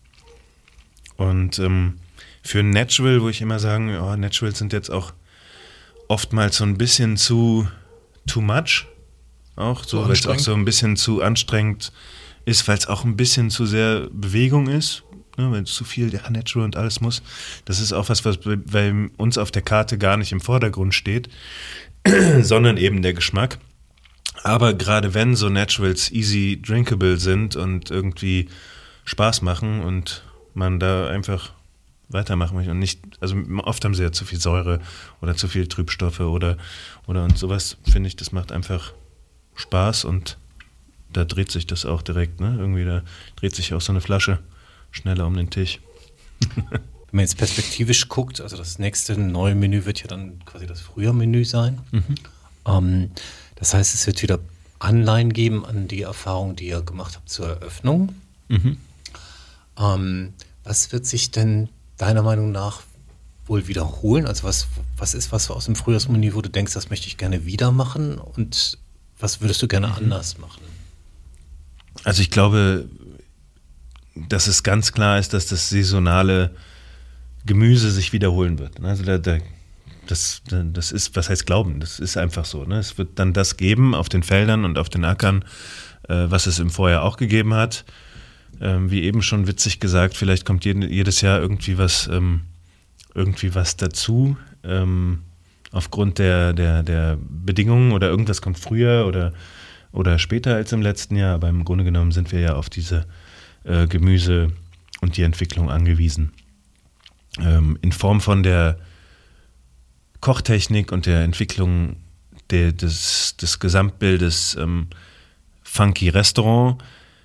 Und ähm, für Natural, wo ich immer sagen, oh, Naturals sind jetzt auch oftmals so ein bisschen zu too much, auch so, weil es auch so ein bisschen zu anstrengend ist, weil es auch ein bisschen zu sehr Bewegung ist, ne, weil es zu viel, ja, Natural und alles muss. Das ist auch was, was bei uns auf der Karte gar nicht im Vordergrund steht, sondern eben der Geschmack. Aber gerade wenn so Naturals easy drinkable sind und irgendwie Spaß machen und man da einfach weitermachen möchte und nicht, also oft haben sie ja zu viel Säure oder zu viel Trübstoffe oder, oder und sowas, finde ich, das macht einfach Spaß und da dreht sich das auch direkt, ne? Irgendwie, da dreht sich auch so eine Flasche schneller um den Tisch. Wenn man jetzt perspektivisch guckt, also das nächste neue Menü wird ja dann quasi das Frühjahrmenü sein. Mhm. Ähm, das heißt, es wird wieder Anleihen geben an die Erfahrung, die ihr gemacht habt zur Eröffnung. Mhm. Ähm, was wird sich denn deiner Meinung nach wohl wiederholen? Also was, was ist was aus dem Frühjahrsmenü, wo du denkst, das möchte ich gerne wieder machen und was würdest du gerne mhm. anders machen? Also ich glaube, dass es ganz klar ist, dass das saisonale Gemüse sich wiederholen wird. Also da, da, das, das ist, was heißt glauben? Das ist einfach so. Ne? Es wird dann das geben auf den Feldern und auf den Ackern, äh, was es im Vorjahr auch gegeben hat. Ähm, wie eben schon witzig gesagt, vielleicht kommt jeden, jedes Jahr irgendwie was, ähm, irgendwie was dazu, ähm, aufgrund der, der, der Bedingungen oder irgendwas kommt früher oder, oder später als im letzten Jahr, aber im Grunde genommen sind wir ja auf diese äh, Gemüse und die Entwicklung angewiesen. Ähm, in Form von der Kochtechnik und der Entwicklung der, des, des Gesamtbildes ähm, Funky Restaurant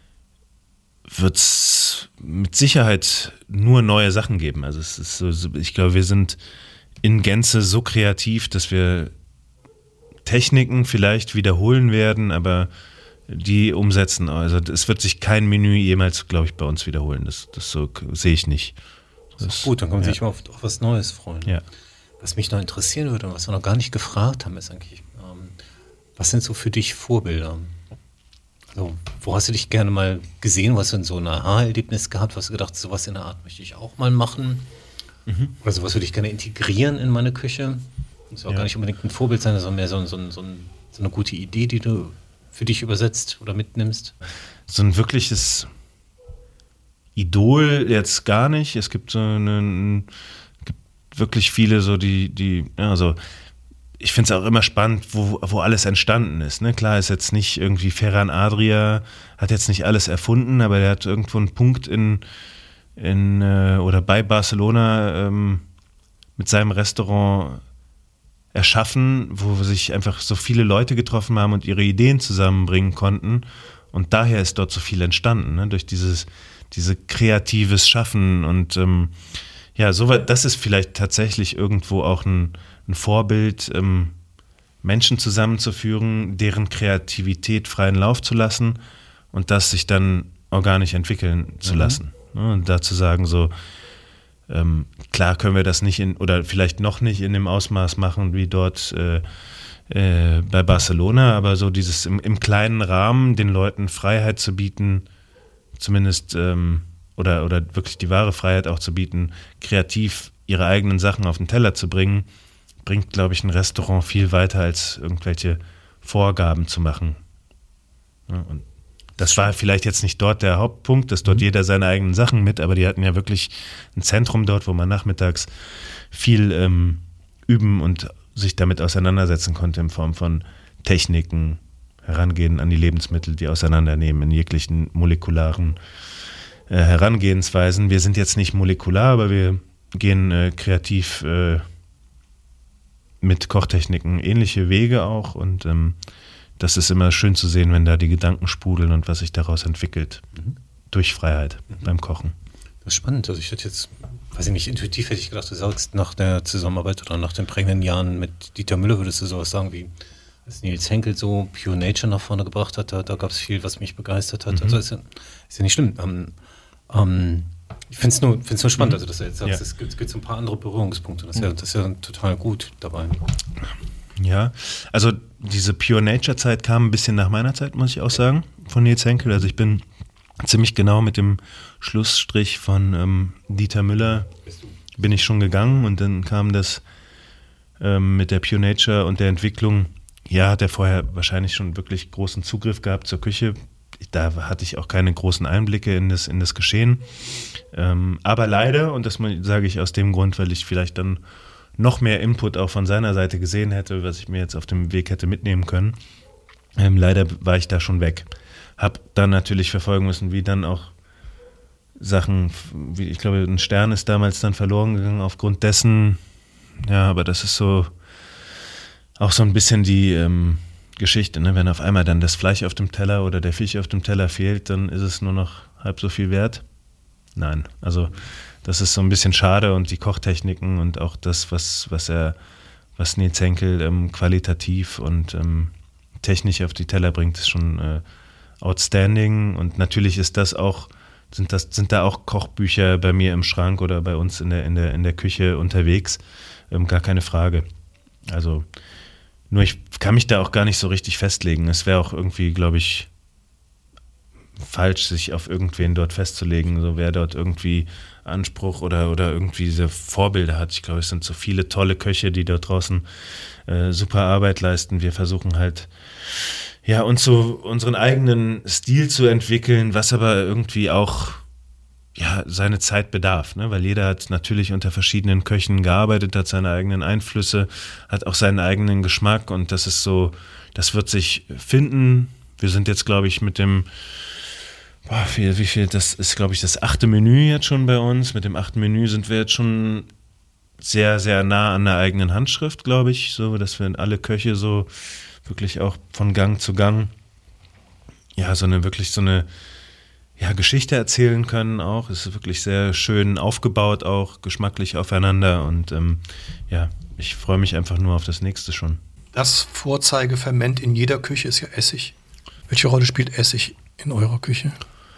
wird es mit Sicherheit nur neue Sachen geben. Also es ist so, ich glaube, wir sind in Gänze so kreativ, dass wir Techniken vielleicht wiederholen werden, aber die umsetzen. Also es wird sich kein Menü jemals, glaube ich, bei uns wiederholen. Das, das so sehe ich nicht. Das ist gut, dann kann man ja. sich mal auf, auf was Neues freuen. Ja. Was mich noch interessieren würde und was wir noch gar nicht gefragt haben, ist eigentlich, ähm, was sind so für dich Vorbilder? Also, wo hast du dich gerne mal gesehen? Was hast du in so ein Aha-Erlebnis gehabt? Was hast du gedacht, sowas in der Art möchte ich auch mal machen? Mhm. Oder sowas würde ich gerne integrieren in meine Küche? Muss auch ja. gar nicht unbedingt ein Vorbild sein, sondern mehr so, so, so, so eine gute Idee, die du für dich übersetzt oder mitnimmst. So ein wirkliches Idol jetzt gar nicht. Es gibt so einen, gibt wirklich viele so die, die, ja, so, ich finde es auch immer spannend, wo, wo alles entstanden ist. Ne? Klar ist jetzt nicht irgendwie Ferran Adria, hat jetzt nicht alles erfunden, aber der hat irgendwo einen Punkt in, in äh, oder bei Barcelona ähm, mit seinem Restaurant erschaffen, wo sich einfach so viele Leute getroffen haben und ihre Ideen zusammenbringen konnten. Und daher ist dort so viel entstanden, ne? Durch dieses diese kreatives Schaffen. Und ähm, ja, so das ist vielleicht tatsächlich irgendwo auch ein, ein Vorbild, ähm, Menschen zusammenzuführen, deren Kreativität freien Lauf zu lassen und das sich dann organisch entwickeln zu mhm. lassen. Ne? Und da zu sagen, so, Ähm, klar können wir das nicht in, oder vielleicht noch nicht in dem Ausmaß machen wie dort äh, äh, bei Barcelona, aber so dieses im, im kleinen Rahmen den Leuten Freiheit zu bieten, zumindest ähm, oder, oder wirklich die wahre Freiheit auch zu bieten, kreativ ihre eigenen Sachen auf den Teller zu bringen, bringt, glaube ich, ein Restaurant viel weiter als irgendwelche Vorgaben zu machen. Ja, und das war vielleicht jetzt nicht dort der Hauptpunkt, dass dort mhm. jeder seine eigenen Sachen mit, aber die hatten ja wirklich ein Zentrum dort, wo man nachmittags viel ähm, üben und sich damit auseinandersetzen konnte in Form von Techniken, Herangehen an die Lebensmittel, die auseinandernehmen in jeglichen molekularen äh, Herangehensweisen. Wir sind jetzt nicht molekular, aber wir gehen äh, kreativ äh, mit Kochtechniken ähnliche Wege auch und ähm, das ist immer schön zu sehen, wenn da die Gedanken sprudeln und was sich daraus entwickelt. Mhm. Durch Freiheit mhm. beim Kochen. Das ist spannend. Also ich hätte jetzt, weiß ich nicht, intuitiv hätte ich gedacht, du sagst nach der Zusammenarbeit oder nach den prägenden Jahren mit Dieter Müller würdest du sowas sagen wie, Als Nils Henkel so Pure Nature nach vorne gebracht hat, da, da gab es viel, was mich begeistert hat. Mhm. Also ist ja, ist ja nicht schlimm. Ähm, ähm, ich finde es nur, nur spannend, also dass du jetzt sagst, Ja. es gibt, es gibt so ein paar andere Berührungspunkte. Das ist, ja, das ist ja total gut dabei. Ja, also diese Pure Nature Zeit kam ein bisschen nach meiner Zeit, muss ich auch sagen, von Nils Henkel. Also ich bin ziemlich genau mit dem Schlussstrich von ähm, Dieter Müller bin ich schon gegangen und dann kam das ähm, mit der Pure Nature und der Entwicklung. Ja, hat er vorher wahrscheinlich schon wirklich großen Zugriff gehabt zur Küche. Da hatte ich auch keine großen Einblicke in das, in das Geschehen. Ähm, aber leider, und das sage ich aus dem Grund, weil ich vielleicht dann noch mehr Input auch von seiner Seite gesehen hätte, was ich mir jetzt auf dem Weg hätte mitnehmen können. Ähm, leider war ich da schon weg. Hab dann natürlich verfolgen müssen, wie dann auch Sachen, wie ich glaube, ein Stern ist damals dann verloren gegangen aufgrund dessen. Ja, aber das ist so auch so ein bisschen die ähm, Geschichte, ne? Wenn auf einmal dann das Fleisch auf dem Teller oder der Fisch auf dem Teller fehlt, dann ist es nur noch halb so viel wert. Nein, also das ist so ein bisschen schade und die Kochtechniken und auch das, was, was er, was Nils Henkel ähm, qualitativ und ähm, technisch auf die Teller bringt, ist schon äh, outstanding. Und natürlich ist das auch, sind das, sind da auch Kochbücher bei mir im Schrank oder bei uns in der, in der, in der Küche unterwegs, ähm, gar keine Frage. Also nur ich kann mich da auch gar nicht so richtig festlegen. Es wäre auch irgendwie, glaube ich, falsch, sich auf irgendwen dort festzulegen, so wer dort irgendwie Anspruch oder, oder irgendwie diese Vorbilder hat. Ich glaube, es sind so viele tolle Köche, die dort draußen äh, super Arbeit leisten. Wir versuchen halt, ja, uns so unseren eigenen Stil zu entwickeln, was aber irgendwie auch ja, seine Zeit bedarf, ne? Weil jeder hat natürlich unter verschiedenen Köchen gearbeitet, hat seine eigenen Einflüsse, hat auch seinen eigenen Geschmack und das ist so, das wird sich finden. Wir sind jetzt, glaube ich, mit dem Boah, wie, wie viel, das ist, glaube ich, das achte Menü jetzt schon bei uns. Mit dem achten Menü sind wir jetzt schon sehr, sehr nah an der eigenen Handschrift, glaube ich, so, dass wir alle Köche so wirklich auch von Gang zu Gang, ja, so eine, wirklich so eine, ja, Geschichte erzählen können auch. Es ist wirklich sehr schön aufgebaut auch, geschmacklich aufeinander und, ähm, ja, ich freue mich einfach nur auf das nächste schon. Das Vorzeigeferment in jeder Küche ist ja Essig. Welche Rolle spielt Essig in eurer Küche?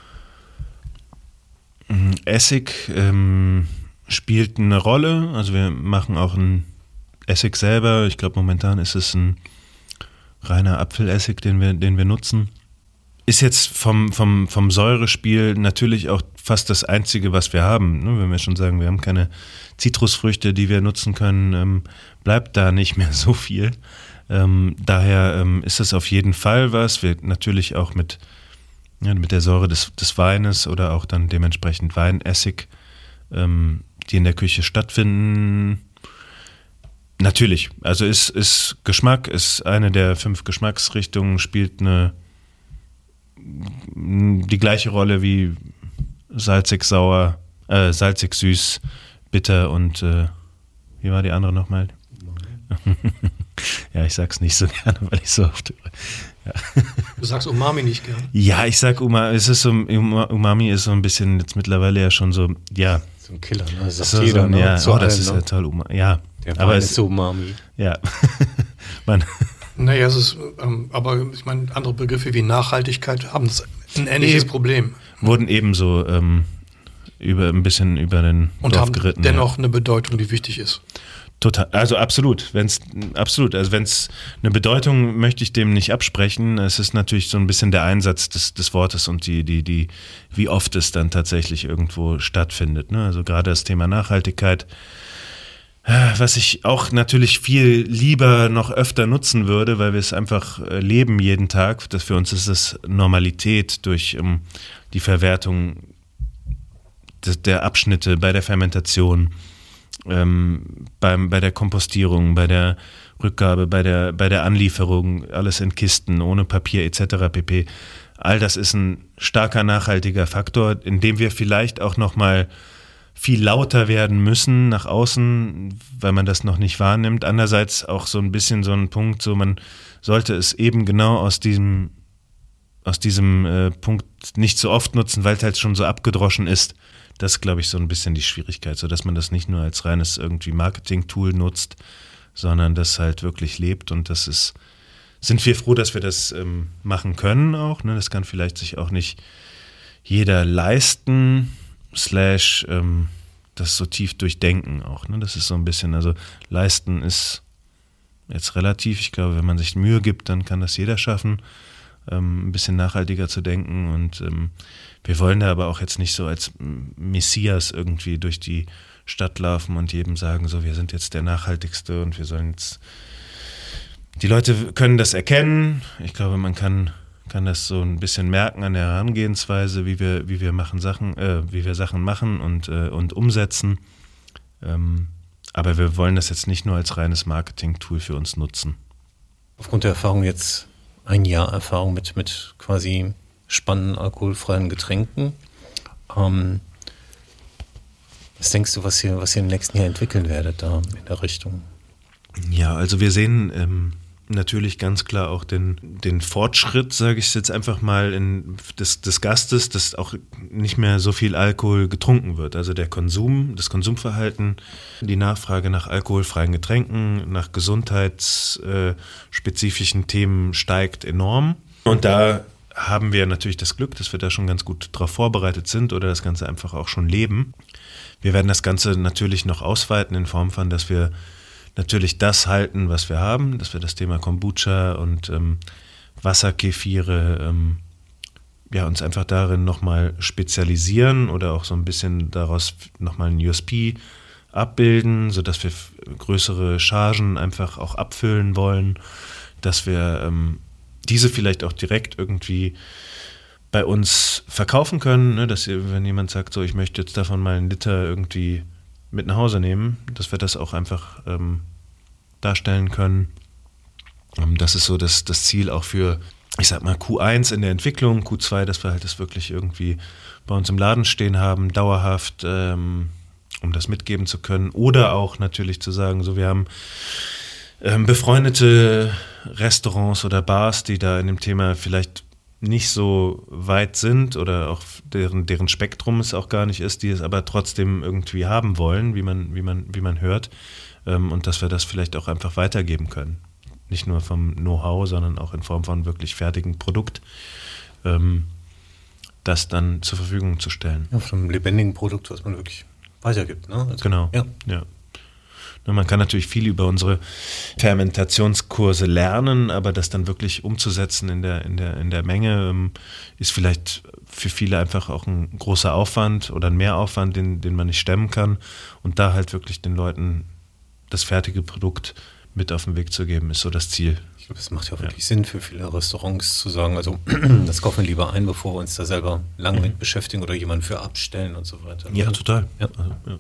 Essig ähm, spielt eine Rolle, also wir machen auch einen Essig selber. Ich glaube, momentan ist es ein reiner Apfelessig, den wir, den wir nutzen. Ist jetzt vom, vom, vom Säurespiel natürlich auch fast das Einzige, was wir haben. Ne? Wenn wir schon sagen, wir haben keine Zitrusfrüchte, die wir nutzen können, ähm, bleibt da nicht mehr so viel. Ähm, daher ähm, ist es auf jeden Fall was. Wir natürlich auch mit Ja, mit der Säure des, des Weines oder auch dann dementsprechend Weinessig, ähm, die in der Küche stattfinden. Natürlich, also ist, ist Geschmack, ist eine der fünf Geschmacksrichtungen, spielt eine die gleiche Rolle wie salzig, sauer, äh, salzig, süß, bitter und äh, wie war die andere nochmal? Ja, ich sag's nicht so gerne, weil ich so oft ja. Du sagst Umami nicht gern. Ja, ich sag Umami, es ist so, Umami ist so ein bisschen jetzt mittlerweile ja schon so, ja. So ein Killer, ne? Das sagt so, jeder, so, ne? ja, Zu oh, das allen, ist ne? ja toll, Umami, ja. Der aber Wein es ist so Umami. Ja. Man. Naja, es ist, ähm, aber ich meine, andere Begriffe wie Nachhaltigkeit haben ein ähnliches Nee, Problem. Wurden ebenso ähm, über, ein bisschen über den Und Dorf haben geritten. dennoch ja. eine Bedeutung, die wichtig ist. Total, also absolut, wenn's absolut, also wenn es eine Bedeutung möchte ich dem nicht absprechen. Es ist natürlich so ein bisschen der Einsatz des, des Wortes und die die die wie oft es dann tatsächlich irgendwo stattfindet. Ne? Also gerade das Thema Nachhaltigkeit, was ich auch natürlich viel lieber noch öfter nutzen würde, weil wir es einfach leben jeden Tag. Das für uns ist es Normalität durch um, die Verwertung de, der Abschnitte bei der Fermentation. Ähm, beim, bei der Kompostierung, bei der Rückgabe, bei der, bei der Anlieferung, alles in Kisten, ohne Papier et cetera pp. All das ist ein starker nachhaltiger Faktor, in dem wir vielleicht auch nochmal viel lauter werden müssen nach außen, weil man das noch nicht wahrnimmt. Andererseits auch so ein bisschen so ein Punkt, so man sollte es eben genau aus diesem, aus diesem äh, Punkt nicht so oft nutzen, weil es halt schon so abgedroschen ist. Das ist, glaube ich, so ein bisschen die Schwierigkeit, so dass man das nicht nur als reines irgendwie Marketing-Tool nutzt, sondern das halt wirklich lebt und das ist sind wir froh, dass wir das ähm, machen können auch. Ne? Das kann vielleicht sich auch nicht jeder leisten, slash ähm, das so tief durchdenken auch. Ne? Das ist so ein bisschen, also leisten ist jetzt relativ. Ich glaube, wenn man sich Mühe gibt, dann kann das jeder schaffen, ähm, ein bisschen nachhaltiger zu denken. Und ähm, wir wollen da aber auch jetzt nicht so als Messias irgendwie durch die Stadt laufen und jedem sagen, so, wir sind jetzt der Nachhaltigste und wir sollen jetzt. Die Leute können das erkennen. Ich glaube, man kann, kann das so ein bisschen merken an der Herangehensweise, wie wir, wie wir machen Sachen, äh, wie wir Sachen machen und, äh, und umsetzen. Ähm, aber wir wollen das jetzt nicht nur als reines Marketing-Tool für uns nutzen. Aufgrund der Erfahrung jetzt, ein Jahr Erfahrung mit, mit quasi spannenden alkoholfreien Getränken. Ähm, was denkst du, was ihr, was ihr im nächsten Jahr entwickeln werdet da in der Richtung? Ja, also wir sehen ähm, natürlich ganz klar auch den, den Fortschritt, sage ich jetzt einfach mal, in, des, des Gastes, dass auch nicht mehr so viel Alkohol getrunken wird. Also der Konsum, das Konsumverhalten, die Nachfrage nach alkoholfreien Getränken, nach gesundheitsspezifischen Themen steigt enorm. Und da haben wir natürlich das Glück, dass wir da schon ganz gut drauf vorbereitet sind oder das Ganze einfach auch schon leben. Wir werden das Ganze natürlich noch ausweiten in Form von, dass wir natürlich das halten, was wir haben, dass wir das Thema Kombucha und ähm, Wasserkefire ähm, ja, uns einfach darin nochmal spezialisieren oder auch so ein bisschen daraus nochmal ein U S P abbilden, sodass wir f- größere Chargen einfach auch abfüllen wollen, dass wir ähm, diese vielleicht auch direkt irgendwie bei uns verkaufen können, ne, dass ihr, wenn jemand sagt, so ich möchte jetzt davon mal einen Liter irgendwie mit nach Hause nehmen, dass wir das auch einfach ähm, darstellen können. Ähm, das ist so das, das Ziel auch für, ich sag mal, Q eins in der Entwicklung, Q zwei, dass wir halt das wirklich irgendwie bei uns im Laden stehen haben, dauerhaft, ähm, um das mitgeben zu können. Oder auch natürlich zu sagen, so wir haben ähm, befreundete Restaurants oder Bars, die da in dem Thema vielleicht nicht so weit sind oder auch deren, deren Spektrum es auch gar nicht ist, die es aber trotzdem irgendwie haben wollen, wie man, wie man, wie man hört, ähm, und dass wir das vielleicht auch einfach weitergeben können. Nicht nur vom Know-how, sondern auch in Form von wirklich fertigem Produkt, ähm, das dann zur Verfügung zu stellen. Ja, von einem lebendigen Produkt, was man wirklich weitergibt. Ne? Also, genau, ja. ja. Man kann natürlich viel über unsere Fermentationskurse lernen, aber das dann wirklich umzusetzen in der, in der, in der Menge ähm, ist vielleicht für viele einfach auch ein großer Aufwand oder ein Mehraufwand, den, den man nicht stemmen kann. Und da halt wirklich den Leuten das fertige Produkt mit auf den Weg zu geben, ist so das Ziel. Ich glaube, es macht ja auch wirklich ja. Sinn für viele Restaurants zu sagen, also das kaufen wir lieber ein, bevor wir uns da selber lange mhm. mit beschäftigen oder jemanden für abstellen und so weiter. Ja, total. Ja. Also, ja.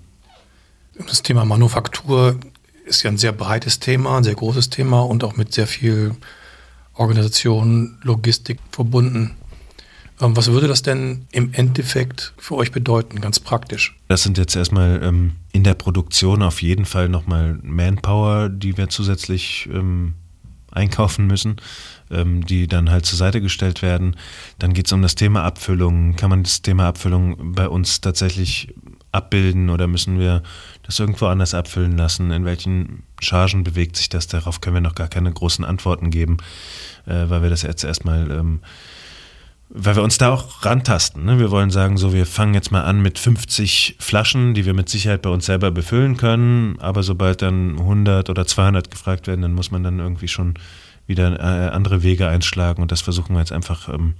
Das Thema Manufaktur ist ja ein sehr breites Thema, ein sehr großes Thema und auch mit sehr viel Organisation, Logistik verbunden. Was würde das denn im Endeffekt für euch bedeuten, ganz praktisch? Das sind jetzt erstmal ähm, in der Produktion auf jeden Fall nochmal Manpower, die wir zusätzlich ähm, einkaufen müssen, ähm, die dann halt zur Seite gestellt werden. Dann geht es um das Thema Abfüllung. Kann man das Thema Abfüllung bei uns tatsächlich abbilden oder müssen wir das irgendwo anders abfüllen lassen? In welchen Chargen bewegt sich das? Darauf können wir noch gar keine großen Antworten geben, äh, weil wir das jetzt erstmal, ähm, weil wir uns da auch rantasten. Ne? Wir wollen sagen, so wir fangen jetzt mal an mit fünfzig Flaschen, die wir mit Sicherheit bei uns selber befüllen können, aber sobald dann hundert oder zweihundert gefragt werden, dann muss man dann irgendwie schon wieder äh, andere Wege einschlagen und das versuchen wir jetzt einfach ähm,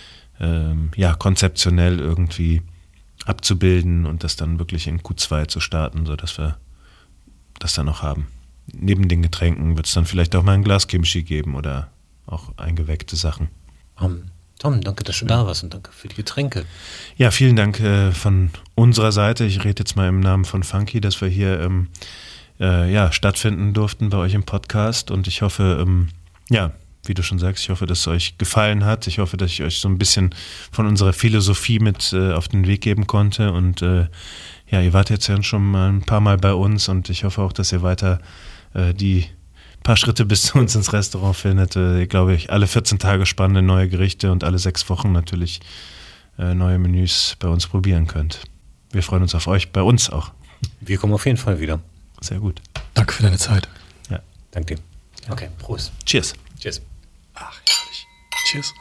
ähm, ja, konzeptionell irgendwie abzubilden und das dann wirklich in Q zwei zu starten, sodass wir das dann auch haben. Neben den Getränken wird es dann vielleicht auch mal ein Glas Kimchi geben oder auch eingeweckte Sachen. Um, Tom, danke, dass du da warst und danke für die Getränke. Ja, vielen Dank äh, von unserer Seite. Ich rede jetzt mal im Namen von Funky, dass wir hier ähm, äh, ja, stattfinden durften bei euch im Podcast und ich hoffe, ähm, ja, wie du schon sagst, ich hoffe, dass es euch gefallen hat. Ich hoffe, dass ich euch so ein bisschen von unserer Philosophie mit äh, auf den Weg geben konnte. Und äh, ja, ihr wart jetzt ja schon mal ein paar Mal bei uns und ich hoffe auch, dass ihr weiter äh, die paar Schritte bis zu uns ins Restaurant findet. Äh, glaube ich, alle vierzehn Tage spannende neue Gerichte und alle sechs Wochen natürlich äh, neue Menüs bei uns probieren könnt. Wir freuen uns auf euch, bei uns auch. Wir kommen auf jeden Fall wieder. Sehr gut. Danke für deine Zeit. Ja. Danke dir. Okay, Prost. Cheers. Cheers. Ach, herrlich. Cheers.